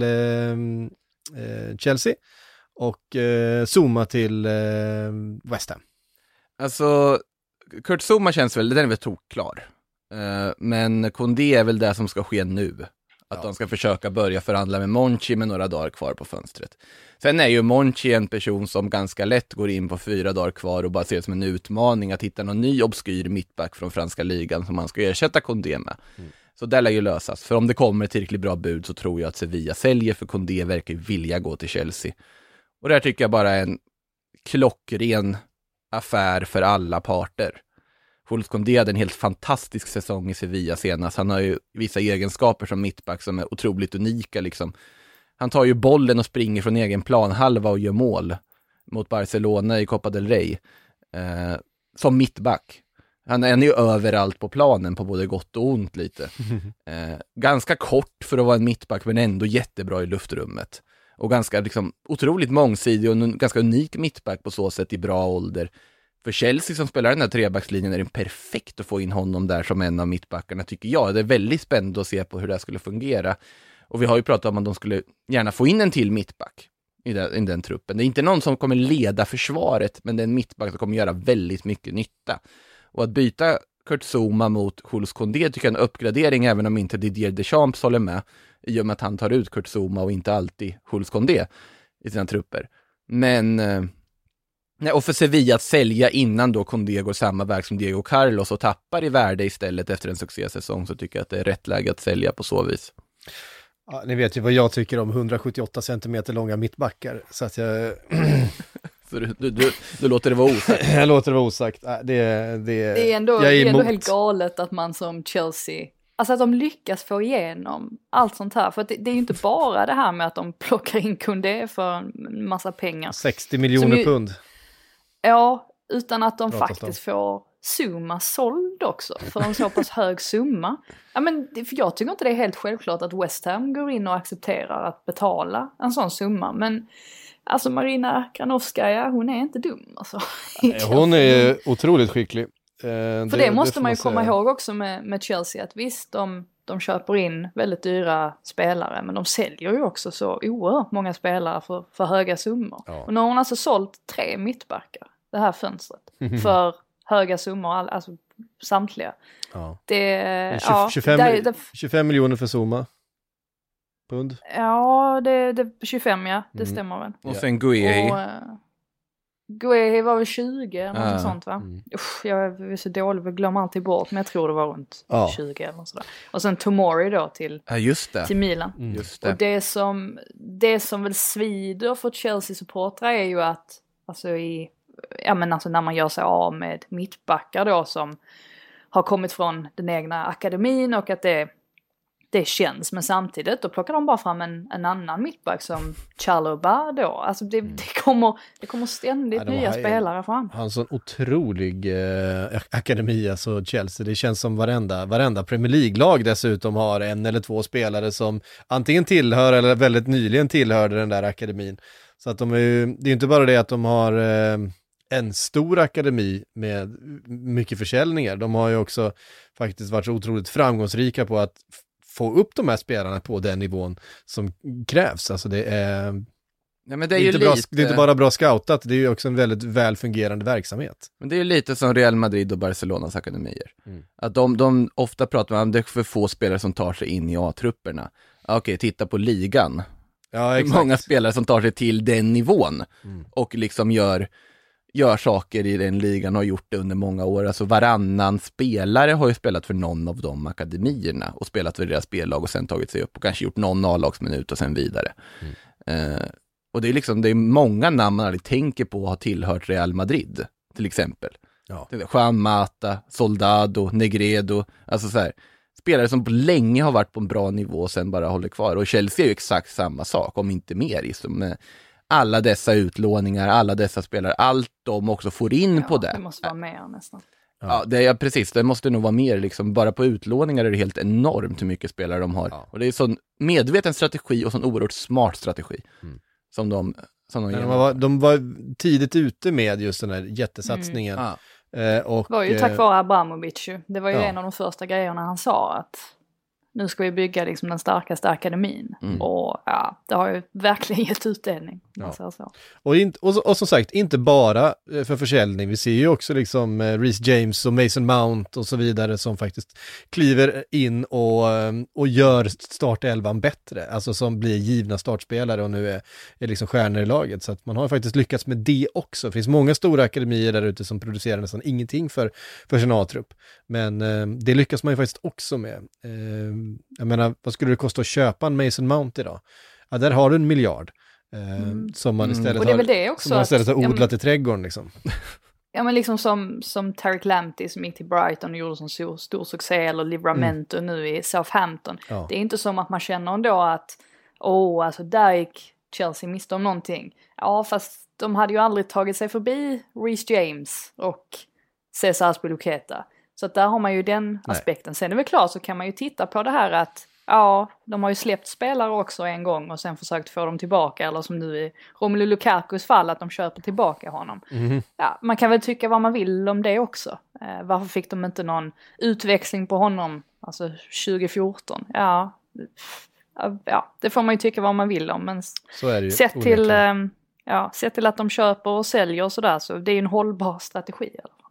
Chelsea och Zouma till West Ham. Alltså Kurt Zouma känns väl, den är väl klar. Men Koundé är väl det som ska ske nu. Att de ska försöka börja förhandla med Monchi med några dagar kvar på fönstret. Sen är ju Monchi en person som ganska lätt går in på 4 dagar kvar och bara ser det som en utmaning att hitta någon ny obskyr mittback från franska ligan som man ska ersätta Koundé med. Så det lär ju lösas. För om det kommer ett tillräckligt bra bud så tror jag att Sevilla säljer, för Koundé verkar vilja gå till Chelsea. Och det här tycker jag bara är en klockren affär för alla parter. Jules Koundé hade en helt fantastisk säsong i Sevilla senast. Han har ju vissa egenskaper som mittback som är otroligt unika liksom. Han tar ju bollen och springer från egen planhalva och gör mål mot Barcelona i Copa del Rey som mittback. Han är ju överallt på planen på både gott och ont lite. Ganska kort för att vara en mittback men ändå jättebra i luftrummet. Och ganska liksom otroligt mångsidig och en ganska unik mittback på så sätt i bra ålder. För Chelsea som spelar den här trebackslinjen är det perfekt att få in honom där som en av mittbackarna, tycker jag. Det är väldigt spännande att se på hur det skulle fungera. Och vi har ju pratat om att de skulle gärna få in en till mittback i den truppen. Det är inte någon som kommer leda försvaret, men det är en mittback som kommer göra väldigt mycket nytta. Och att byta Kurt Zouma mot Jules Koundé tycker jag är en uppgradering, även om inte Didier Deschamps håller med, i och med att han tar ut Kurt Zouma och inte alltid Jules Koundé i sina trupper. Men... och för Sevilla att sälja innan då Koundé går samma väg som Diego Carlos och tappar i värde istället efter en succésäsong, så tycker jag att det är rätt läge att sälja på så vis. Ja, ni vet ju vad jag tycker om 178 centimeter långa mittbackar, så att jag... Så du låter det vara osagt. Jag låter det vara osagt. Det är ändå helt galet att man som Chelsea, alltså att de lyckas få igenom allt sånt här. För att det är ju inte bara det här med att de plockar in Koundé för en massa pengar. 60 miljoner pund. Ja, utan att de faktiskt får Zouma såld också för en så pass hög summa. Ja, men för jag tycker inte det är helt självklart att West Ham går in och accepterar att betala en sån summa. Men alltså Marina Granovskaja, hon är inte dum. Alltså. Hon är otroligt skicklig. För det måste man ju komma ihåg också med Chelsea, att visst, de köper in väldigt dyra spelare, men de säljer ju också så oerhört många spelare för höga summor. Ja. Och nu har hon alltså sålt 3 mittbackar det här fönstret för höga summor, alltså samtliga. Ja. 25 miljoner för Zuma. Pund. Ja, det 25, ja. Det stämmer väl. Och sen Guehi. Guehi var väl 20 eller något sånt, va? Jag är så dålig, jag glömmer alltid bort, men jag tror det var runt 20 eller sådär. Och sen Tomori då till Milan. Just det. Och det som väl svider för Chelsea-supportrar är ju att alltså när man gör sig av med mittbackar då som har kommit från den egna akademin och att det känns, men samtidigt då plockar de bara fram en annan mittback som Chalobah då. Alltså det kommer ständigt nya spelare fram. Han har en sån otrolig akademi, alltså Chelsea. Det känns som varenda Premier League-lag dessutom har en eller två spelare som antingen tillhör eller väldigt nyligen tillhörde den där akademin. Så att det är inte bara det att de har en stor akademi med mycket försäljningar. De har ju också faktiskt varit så otroligt framgångsrika på att få upp de här spelarna på den nivån som krävs. Alltså det är, det är inte bara bra scoutat, det är ju också en väldigt väl fungerande verksamhet. Men det är ju lite som Real Madrid och Barcelonas akademier. Att de ofta pratar om att det är för få spelare som tar sig in i A-trupperna. Okej, titta på ligan. Ja, exakt. Det är många spelare som tar sig till den nivån och liksom gör saker i den ligan och har gjort det under många år. Alltså varannan spelare har ju spelat för någon av de akademierna och spelat för deras spellag och sen tagit sig upp och kanske gjort någon A-lagsminut och sen vidare. Och det är många namn man aldrig tänker på har tillhört Real Madrid till exempel. Ja. Juan Mata, Soldado, Negredo, alltså så här, spelare som på länge har varit på en bra nivå och sen bara håller kvar. Och Chelsea är ju exakt samma sak, om inte mer liksom. Alla dessa utlåningar, alla dessa spelare, allt de också får in på det. Det måste vara mer nästan. Precis, det måste nog vara mer liksom. Bara på utlåningar är det helt enormt hur mycket spelare de har. Och det är sån medveten strategi och sån oerhört smart strategi som de de var tidigt ute med just den här jättesatsningen. Och var ju tack vare Abramovic. Det var ju en av de första grejerna han sa, att nu ska vi bygga liksom den starkaste akademin. Och det har ju verkligen gett utdelning. Så. Och som sagt, inte bara för försäljning. Vi ser ju också liksom Reece James och Mason Mount och så vidare som faktiskt kliver in och gör startelvan bättre. Alltså som blir givna startspelare och nu är liksom stjärnor i laget. Så att man har faktiskt lyckats med det också. Det finns många stora akademier där ute som producerar nästan ingenting för sin A-trupp. Men det lyckas man ju faktiskt också med. Jag menar, vad skulle det kosta att köpa en Mason Mount idag? Ja, där har du 1 miljard. Som man istället och det är väl det också, har odlat i trädgården liksom. Ja, men liksom som Tariq Lamptey som gick till Brighton och gjorde sån stor succé, eller Livramento nu i Southampton. Ja. Det är inte som att man känner ändå att alltså där gick Chelsea miste om någonting. Ja, fast de hade ju aldrig tagit sig förbi Reece James och Cesar Azpilicueta. Så att där har man ju den aspekten. Sen är det väl klart, så kan man ju titta på det här att de har ju släppt spelare också en gång och sen försökt få dem tillbaka, eller som nu i Romelu Lukakus fall att de köper tillbaka honom. Ja, man kan väl tycka vad man vill om det också. Varför fick de inte någon utväxling på honom, alltså 2014? Ja, det får man ju tycka vad man vill om, men så är det ju, sett till att de köper och säljer och sådär, så det är ju en hållbar strategi i alla fall.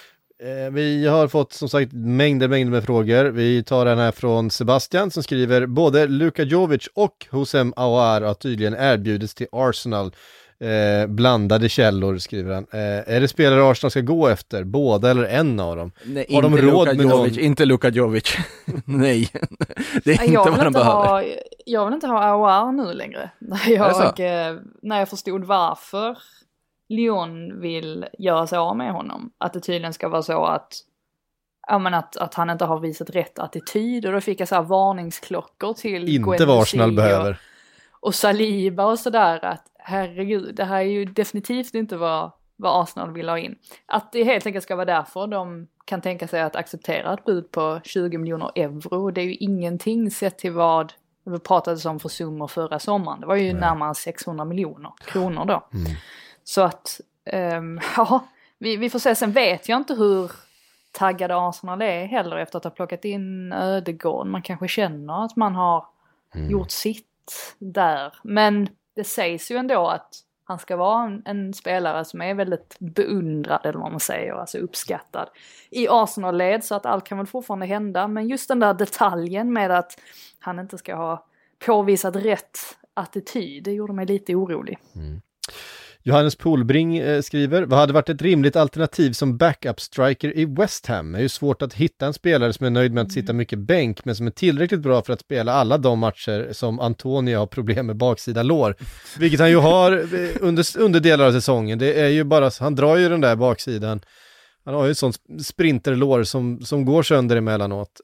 Vi har fått som sagt mängder med frågor. Vi tar den här från Sebastian som skriver: både Luka Jovic och Houssem Aouar har tydligen erbjudits till Arsenal. Blandade källor, skriver han. Är det spelare Arsenal ska gå efter? Båda eller en av dem? Nej, har de råd med Jovic, inte Luka Jovic. Nej, det är inte vad de behöver. Jag vill inte ha Aouar nu längre. När jag förstod varför Lyon vill göra sig av med honom. Att det tydligen ska vara så att han inte har visat rätt attityd. Och då fick jag så här varningsklockor till inte vad Arsenal behöver. Och Saliba och sådär. Att herregud, det här är ju definitivt inte vad Arsenal vill ha in. Att det helt enkelt ska vara därför de kan tänka sig att acceptera ett bud på 20 miljoner euro. Det är ju ingenting sett till vad vi pratade om för summor förra sommaren. Det var ju närmare 600 miljoner kronor då. Så att, vi får se. Sen vet jag inte hur taggade Arsenal är heller efter att ha plockat in Ödegård. Man kanske känner att man har gjort sitt där. Men det sägs ju ändå att Han ska vara en spelare som är väldigt beundrad, eller vad man säger, alltså uppskattad i Arsenal-led, så att allt kan väl fortfarande hända. Men just den där detaljen med att han inte ska ha påvisat rätt attityd, det gjorde mig lite orolig. Johannes Polbring skriver, vad hade varit ett rimligt alternativ som backup-striker i West Ham? Det är ju svårt att hitta en spelare som är nöjd med att sitta mycket bänk, men som är tillräckligt bra för att spela alla de matcher som Antonio har problem med baksida lår. Vilket han ju har under delar av säsongen. Det är ju bara, han drar ju den där baksidan. Han har ju ett sånt sprinterlår som går sönder emellanåt.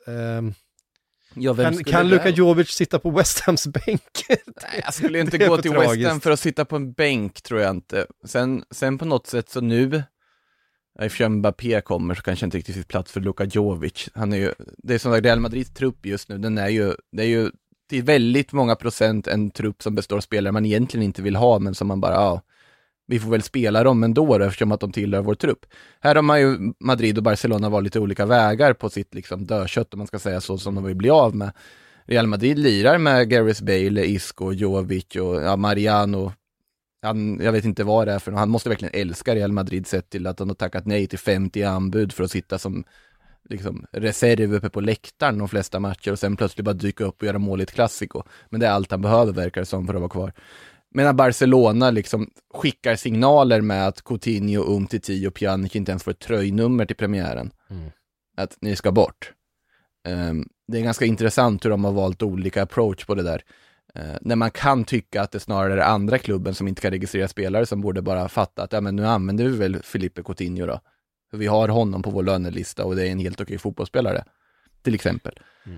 Kan Luka Jovic sitta på West Hams bänk? Nej, jag skulle inte gå till West Ham för att sitta på en bänk, tror jag inte. Sen på något sätt så nu, eftersom Mbappé kommer, så kanske inte riktigt finns plats för Luka Jovic. Det är som Real Madrids trupp just nu, det är ju till väldigt många procent en trupp som består av spelare man egentligen inte vill ha, men som man bara, vi får väl spela dem ändå eftersom att de tillhör vår trupp. Här har man ju Madrid och Barcelona var lite olika vägar på sitt liksom dödkött, om man ska säga så, som de vill bli av med. Real Madrid lirar med Gareth Bale, Isco, Jovic och Mariano. Jag vet inte vad det är för någon. Han måste verkligen älska Real Madrid sett till att han har tackat nej till 50 anbud för att sitta som liksom reserv uppe på läktaren de flesta matcher och sen plötsligt bara dyka upp och göra mål i ett klassiko. Men det är allt han behöver, verkar det som, för att vara kvar. Medan Barcelona liksom skickar signaler med att Coutinho, Umtiti och Pjanic inte ens får ett tröjnummer till premiären. Att ni ska bort. Det är ganska intressant hur de har valt olika approach på det där. När man kan tycka att det snarare är andra klubben som inte kan registrera spelare som borde bara fatta att men nu använder vi väl Felipe Coutinho då. För vi har honom på vår lönelista och det är en helt okej fotbollsspelare. Till exempel.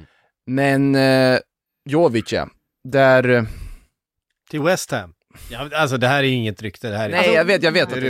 Men Jovic, där... Till West Ham. Ja, alltså det här är inget rykte. Det här är... Nej, jag vet. Det är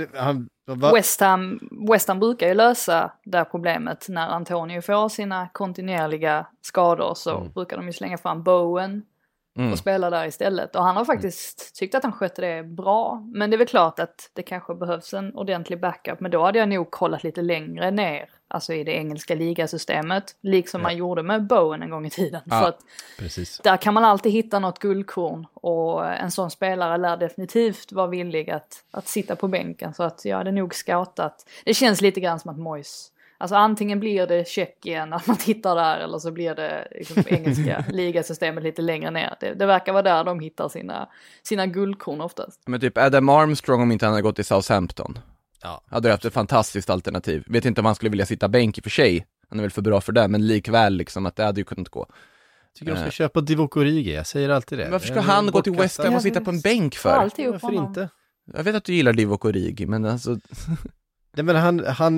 bara, West Ham brukar ju lösa det här problemet. När Antonio får sina kontinuerliga skador så brukar de ju slänga fram Bowen och spela där istället. Och han har faktiskt tyckt att han skötte det bra. Men det är väl klart att det kanske behövs en ordentlig backup. Men då hade jag nog kollat lite längre ner. Alltså i det engelska ligasystemet. Liksom man gjorde med Bowen en gång i tiden. För att där kan man alltid hitta något guldkorn. Och en sån spelare lär definitivt vara villig att sitta på bänken. Så att jag hade nog scoutat. Det känns lite grann som att Moyes. Alltså antingen blir det Tjeckien att man tittar där. Eller så blir det liksom engelska ligasystemet lite längre ner. Det verkar vara där de hittar sina guldkorn oftast. Men typ Adam Armstrong, om inte han hade gått till Southampton. Hade haft ett fantastiskt alternativ. Vet inte om han skulle vilja sitta bänk i och för sig. Han är väl för bra för det, men likväl liksom att det hade ju kunnat gå. Tycker de ska köpa Divock Origi, jag säger alltid det. Men varför ska han gå till West Ham och sitta på en bänk för? Varför inte? Jag vet att du gillar Divock Origi, men alltså... Nej, men han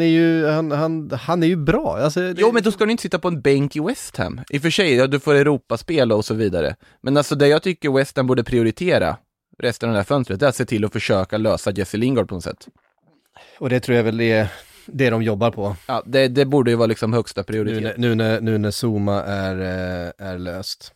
är ju bra. Alltså, Jo, men då ska du inte sitta på en bänk i West Ham. I och för sig, du får Europaspel och så vidare. Men alltså det jag tycker West Ham borde prioritera resten av det här fönstret är att se till att försöka lösa Jesse Lingard på något sätt. Och det tror jag väl är det de jobbar på. Ja, det borde ju vara liksom högsta prioritet. Nu när Zuma är löst.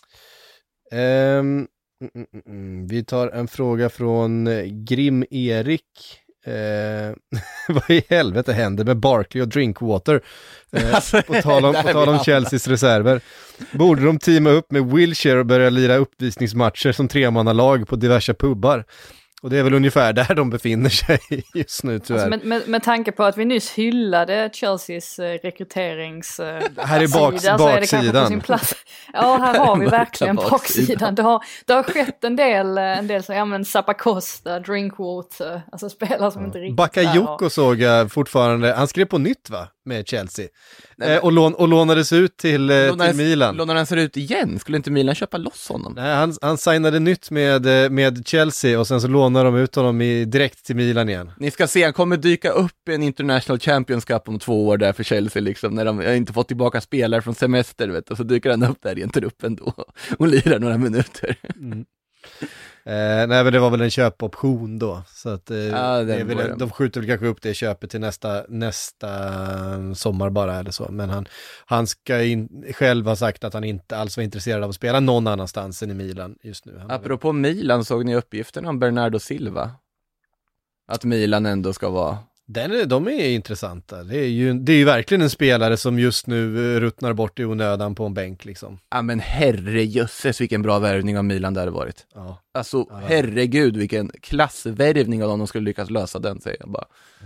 Vi tar en fråga från Grim Erik. Vad i helvete händer med Barkley och Drinkwater? På tal om Chelseas reserver. Borde de teama upp med Wilshere och börja lira uppvisningsmatcher som tremannalag på diverse pubbar? Och det är väl ungefär där de befinner sig just nu, tyvärr. Alltså, med tanke på att vi nyss hyllade Chelseas rekryterings... här är baksidan. På sin plats. Ja, här har vi verkligen baksidan. Det har skett en del som, ja men Zappacosta, Drinkwater, alltså spelare som inte riktigt... Bakayoko såg jag fortfarande, han skrev på nytt va? Med Chelsea. Och lånades ut till Milan. Lånade han sig ut igen? Skulle inte Milan köpa loss honom? Nej, han signade nytt med Chelsea och sen så lånar de ut honom direkt till Milan igen. Ni ska se, han kommer dyka upp i en International Champions Cup om 2 år där för Chelsea liksom, när de har inte fått tillbaka spelare från semester, vet du, och så dyker han upp där i en trupp ändå och lirar några minuter. Nej, men det var väl en köpoption då, så att de skjuter väl kanske upp det köpet till nästa sommar bara eller så, men han ska själv ha sagt att han inte alls var intresserad av att spela någon annanstans än i Milan just nu. Apropå Milan, såg ni uppgiften om Bernardo Silva? Att Milan ändå ska vara De är intressanta. Det är ju verkligen en spelare som just nu ruttnar bort i onödan på en bänk liksom. Ja men herrejösses vilken bra värvning av Milan det hade varit. Ja. Alltså herregud vilken klassvärvning av dem de skulle lyckas lösa den, säger jag bara.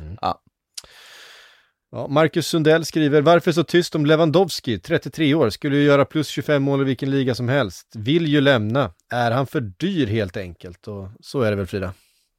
Ja, Marcus Sundell skriver, varför så tyst om Lewandowski, 33 år, skulle ju göra plus 25 mål i vilken liga som helst. Vill ju lämna. Är han för dyr helt enkelt? Och så är det väl, Frida?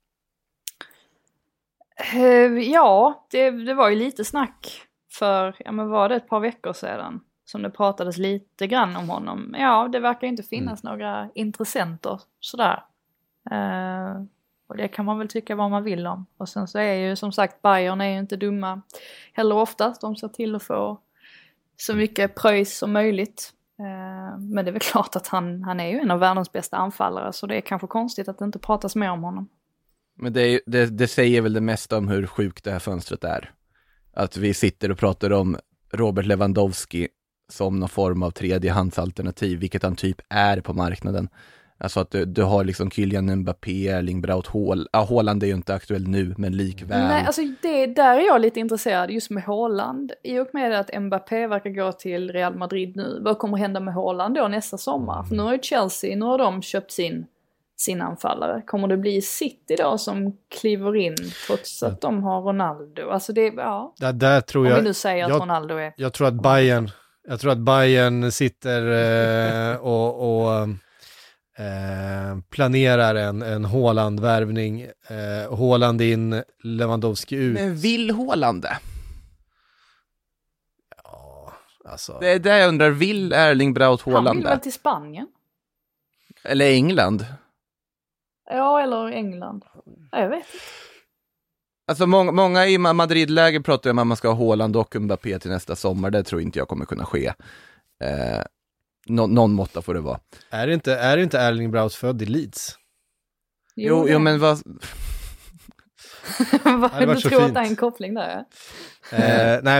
Ja, det var ju lite snack för, var det ett par veckor sedan som det pratades lite grann om honom. Ja, det verkar inte finnas några intressenter sådär. Och det kan man väl tycka vad man vill om. Och sen så är ju som sagt Bayern är ju inte dumma heller oftast. De ser till att få så mycket pröjs som möjligt. Men det är väl klart att han är ju en av världens bästa anfallare. Så det är kanske konstigt att det inte pratas mer om honom. Men det säger väl det mesta om hur sjukt det här fönstret är. Att vi sitter och pratar om Robert Lewandowski som någon form av tredjehandsalternativ, vilket han typ är på marknaden. Alltså att du har liksom Kylian Mbappé, Erling Braut Haaland är ju inte aktuell nu, men likväl. Nej, alltså där är jag lite intresserad just med Haaland. I och med att Mbappé verkar gå till Real Madrid nu. Vad kommer hända med Haaland då nästa sommar? För nu har ju Chelsea, nu har de köpt sin anfallare. Kommer det bli City då som kliver in trots att de har Ronaldo? Alltså det, där tror jag, om vi nu säger att Ronaldo är... Jag tror att Bayern sitter och planerar en Haaland-värvning. Haaland in, Lewandowski ut. Men vill Haaland det? Ja, alltså... Det är det jag undrar, vill Erling Braut Haaland det? Han vill väl till Spanien? Eller England? Ja, eller England. Jag vet inte. Alltså många i Madrid-läger pratar om att man ska ha Haaland och Mbappé till nästa sommar. Det tror inte jag kommer kunna ske. Någon måtta får det vara. Är inte Erling Braut född i Leeds? Jo men vad... Du tror att det är en koppling där? Nej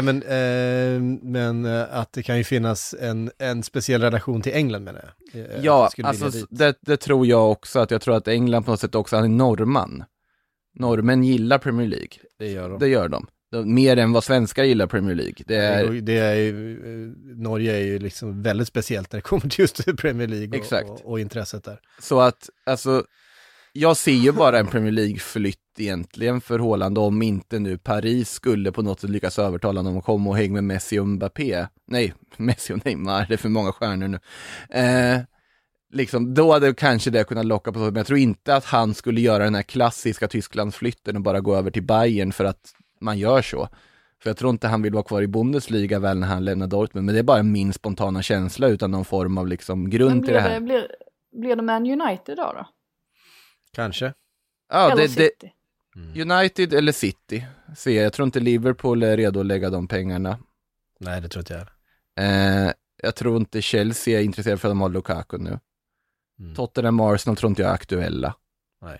men att det kan ju finnas en speciell relation till England, menar jag. Ja, alltså det tror jag också. Att jag tror att England på något sätt också är norrman. Norrmän gillar Premier League. Det gör de. Mer än vad svenskar gillar Premier League. Norge är ju liksom väldigt speciellt när det kommer till just Premier League och intresset där. Så att, alltså, jag ser ju bara en Premier League-flytt egentligen för Haaland, om inte nu Paris skulle på något sätt lyckas övertala dem att komma och hänga med Messi och Mbappé. Nej, Messi och Neymar, det är för många stjärnor nu. Liksom, då hade kanske det kunnat locka på så, men jag tror inte att han skulle göra den här klassiska Tysklandsflytten och bara gå över till Bayern för att man gör så. För jag tror inte han vill vara kvar i Bundesliga väl när han lämnar Dortmund, men det är bara min spontana känsla utan någon form av liksom grund till det här. Blir det Man United då? Kanske. Ja, eller City. United eller City. Jag tror inte Liverpool är redo att lägga de pengarna. Nej, det tror inte jag. Jag tror inte Chelsea är intresserad för att de har Lukaku nu. Tottenham och Arsenal tror inte jag är aktuella. Nej.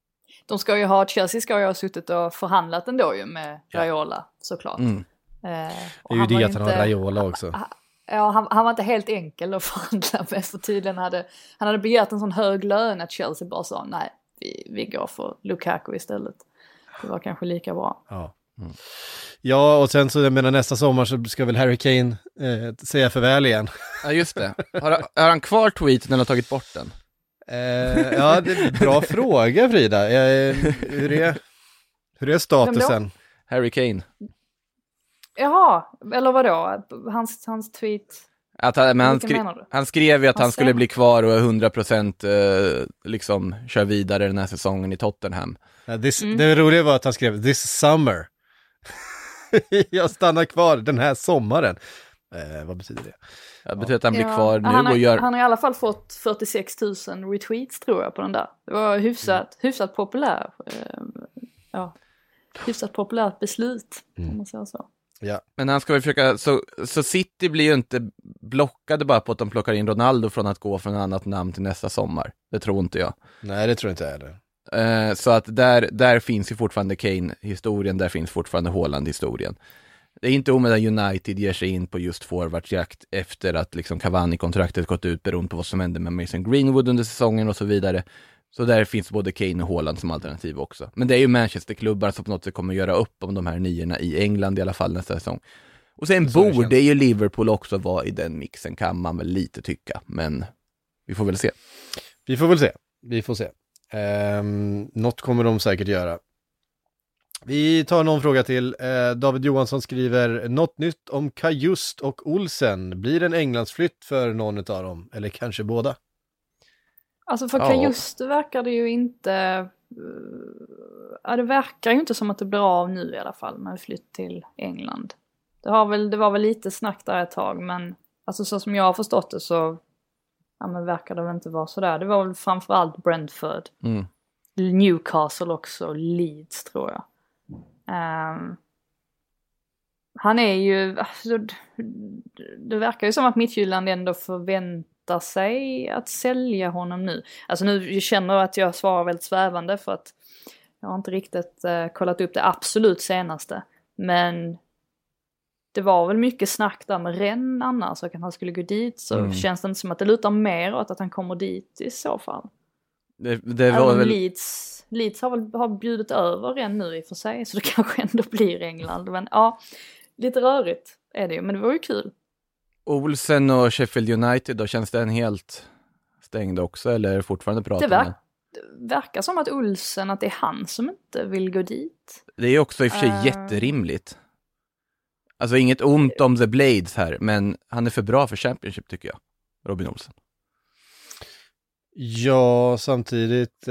Chelsea ska ju ha suttit och förhandlat ändå ju med Raiola, såklart. Det är ju det att han har Raiola också. Ja, han var inte helt enkel att förhandla med, för tydligen han hade begärt en sån hög lön att Chelsea bara sa nej, vi går för Lukaku istället. Det var kanske lika bra. Ja. Ja, och sen så jag menar nästa sommar så ska väl Harry Kane säga farväl igen. Ja, just det. Har han kvar tweeten eller tagit bort den? Ja, det är en bra fråga, Frida. Hur är statusen? Harry Kane. Jaha, eller vadå? Hans tweet... Han skrev ju att han skulle bli kvar och 100% liksom kör vidare den här säsongen i Tottenham. Det roliga var att han skrev this summer. Jag stannar kvar den här sommaren. Vad betyder det? Det betyder att han blir kvar nu och gör... Han har i alla fall fått 46 000 retweets tror jag på den där. Det var hyfsat populär. Hyfsat populärt beslut, om man säger så. Ja. Men han ska väl försöka, så City blir ju inte blockade bara på att de plockar in Ronaldo från att gå från ett annat namn till nästa sommar. Det tror inte jag. Nej, det tror inte jag heller. Så att där finns ju fortfarande Kane-historien, där finns fortfarande Haaland-historien. Det är inte omöjligt att United ger sig in på just forwardsjakt efter att liksom Cavani-kontraktet gått ut beroende på vad som hände med Mason Greenwood under säsongen och så vidare. Så där finns både Kane och Haaland som alternativ också. Men det är ju Manchester-klubbar som på något sätt kommer göra upp om de här 9:orna i England i alla fall nästa säsong. Och sen borde ju Liverpool också vara i den mixen, kan man väl lite tycka. Men vi får väl se. Vi får se. Något kommer de säkert göra. Vi tar någon fråga till. David Johansson skriver: något nytt om Kajust och Olsen. Blir det en Englandsflytt för någon av dem? Eller kanske båda? Alltså för Kajust verkar det ju inte... det verkar ju inte som att det blir av nu i alla fall med en flytt till England. Det var väl lite snack där ett tag, men alltså så som jag har förstått det så men verkar det väl inte vara sådär. Det var väl framförallt Brentford. Newcastle också, Leeds tror jag. Han är ju... Alltså, det verkar ju som att Midtjylland ändå förväntar sig att sälja honom nu. Alltså nu känner jag att jag svarar väldigt svävande för att jag har inte riktigt kollat upp det absolut senaste. Men det var väl mycket snack där med Rennes annars, och att han skulle gå dit, så känns det inte som att det lutar mer åt att han kommer dit i så fall. Det var väl... Leeds har bjudit över Rennes nu i och för sig, så det kanske ändå blir England. Men ja, lite rörigt är det ju, men det var ju kul. Olsen och Sheffield United, då känns den helt stängd också, eller fortfarande pratar det verkar som att Olsen, att det är han som inte vill gå dit. Det är också i och för sig jätterimligt. Alltså inget ont om The Blades här, men han är för bra för Championship tycker jag, Robin Olsen. Ja, samtidigt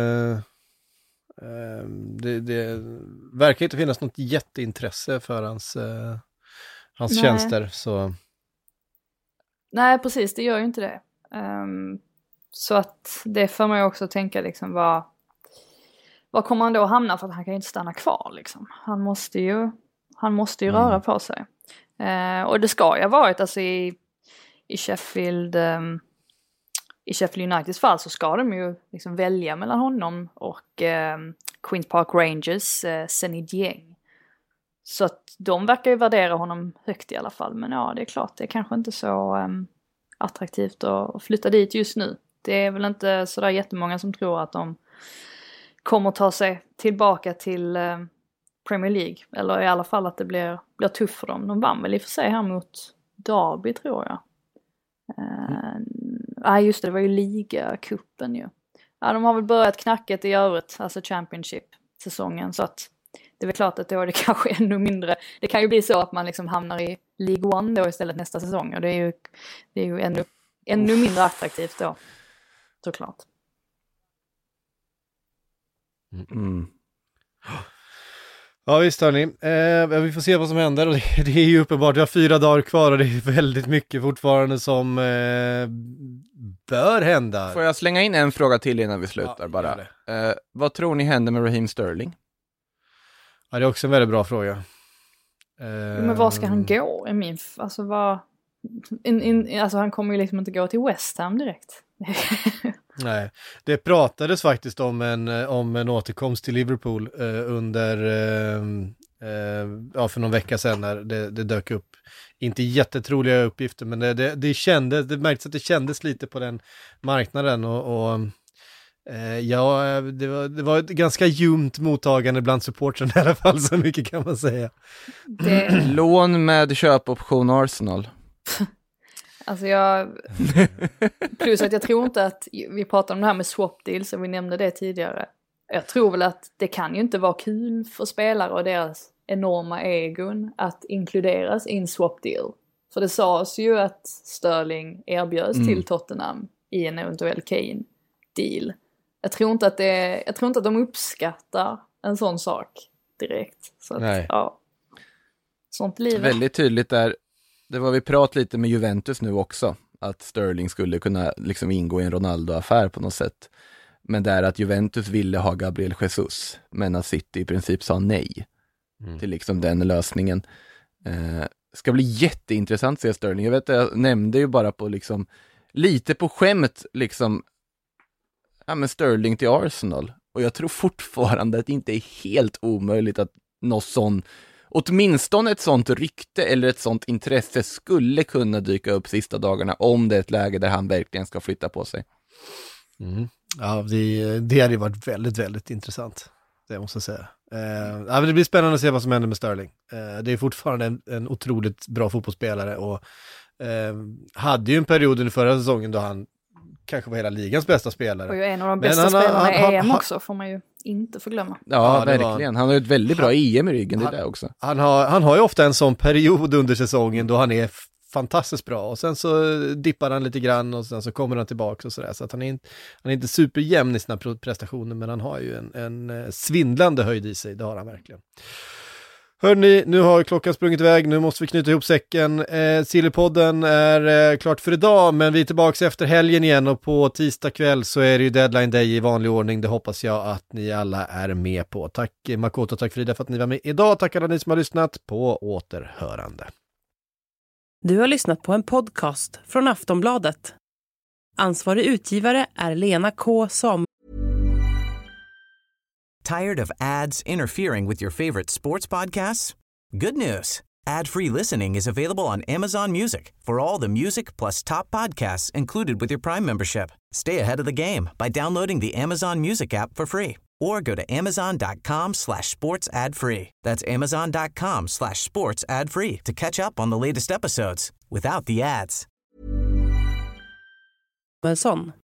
det verkar inte finnas något jätteintresse för hans tjänster. Så. Nej, precis, det gör ju inte det. Så att det får man ju också tänka liksom, vad kommer han då hamna, för att han kan ju inte stanna kvar liksom. Han måste ju röra på sig. Och det ska ju ha varit alltså i Sheffield Uniteds fall så ska de ju liksom välja mellan honom och Queens Park Rangers Seny Dieng. Så att de verkar ju värdera honom högt i alla fall. Men ja, det är klart, det är kanske inte så attraktivt att flytta dit just nu. Det är väl inte sådär jättemånga som tror att de kommer ta sig tillbaka till Premier League. Eller i alla fall att det blir tufft för dem. De vann väl i och för sig här mot Derby tror jag. Just det var ju ligacupen ju. Ja, de har väl börjat knacket i övrigt, alltså Championship-säsongen, så att det är väl klart att då är det kanske ännu mindre. Det kan ju bli så att man liksom hamnar i League One då istället nästa säsong, och det är ju ännu mindre attraktivt då, såklart. Ja visst hörni, vi får se vad som händer, och det är ju uppenbart, vi har 4 dagar kvar och det är väldigt mycket fortfarande som bör hända. Får jag slänga in en fråga till innan vi slutar bara? Vad tror ni händer med Raheem Sterling? Ja, det är också en väldigt bra fråga. Men var ska han gå? Alltså han kommer ju liksom inte gå till West Ham direkt. Nej, det pratades faktiskt om en återkomst till Liverpool för någon vecka sedan när det dök upp. Inte jättetroliga uppgifter, men det märktes att det kändes lite på den marknaden det var ett ganska ljumt mottagande bland supportrarna i alla fall, så mycket kan man säga. Lån med köpoption Arsenal. Alltså plus att jag tror inte att vi pratar om det här med swap deals, som vi nämnde det tidigare. Jag tror väl att det kan ju inte vara kul för spelare och deras enorma egon att inkluderas i en swap deal. För det sades ju att Sterling erbjöds till Tottenham i en eventuell Kane deal. Jag tror inte att de uppskattar en sån sak direkt. Så att, ja. Sånt liv. Väldigt tydligt där. Det var vi pratade lite med Juventus nu också, att Sterling skulle kunna liksom ingå i en Ronaldo-affär på något sätt. Men där att Juventus ville ha Gabriel Jesus, men att City i princip sa nej till liksom den lösningen. Ska bli jätteintressant att se Sterling. Jag nämnde ju bara på liksom lite på skämt liksom, men Sterling till Arsenal. Och jag tror fortfarande att det inte är helt omöjligt att någon sån, åtminstone ett sånt rykte eller ett sånt intresse skulle kunna dyka upp sista dagarna, om det är ett läge där han verkligen ska flytta på sig. Ja, det hade ju varit väldigt, väldigt intressant. Det måste jag säga. Men det blir spännande att se vad som händer med Sterling. Det är fortfarande en otroligt bra fotbollsspelare och hade ju en period under förra säsongen då han kanske var hela ligans bästa spelare. Och ju en av de bästa spelarna i EM också, får man ju inte förglömma. Ja, verkligen. Han har ju ett väldigt bra EM i ryggen, det där också. Han har ju ofta en sån period under säsongen då han är fantastiskt bra och sen så dippar han lite grann och sen så kommer han tillbaka och sådär. Så att han är inte superjämn i sina prestationer, men han har ju en svindlande höjd i sig, det har han verkligen. Hörrni, nu har klockan sprungit iväg, nu måste vi knyta ihop säcken. Sillypodden är klart för idag, men vi är tillbaka efter helgen igen och på tisdag kväll så är det ju deadline day i vanlig ordning. Det hoppas jag att ni alla är med på. Tack Makoto, tack Frida för att ni var med idag. Tack alla ni som har lyssnat, på återhörande. Du har lyssnat på en podcast från Aftonbladet. Ansvarig utgivare är Lena K. Som. Tired of ads interfering with your favorite sports podcasts? Good news. Ad-free listening is available on Amazon Music for all the music plus top podcasts included with your Prime membership. Stay ahead of the game by downloading the Amazon Music app for free or go to amazon.com/sports ad free. That's amazon.com/sports ad free to catch up on the latest episodes without the ads. En sån.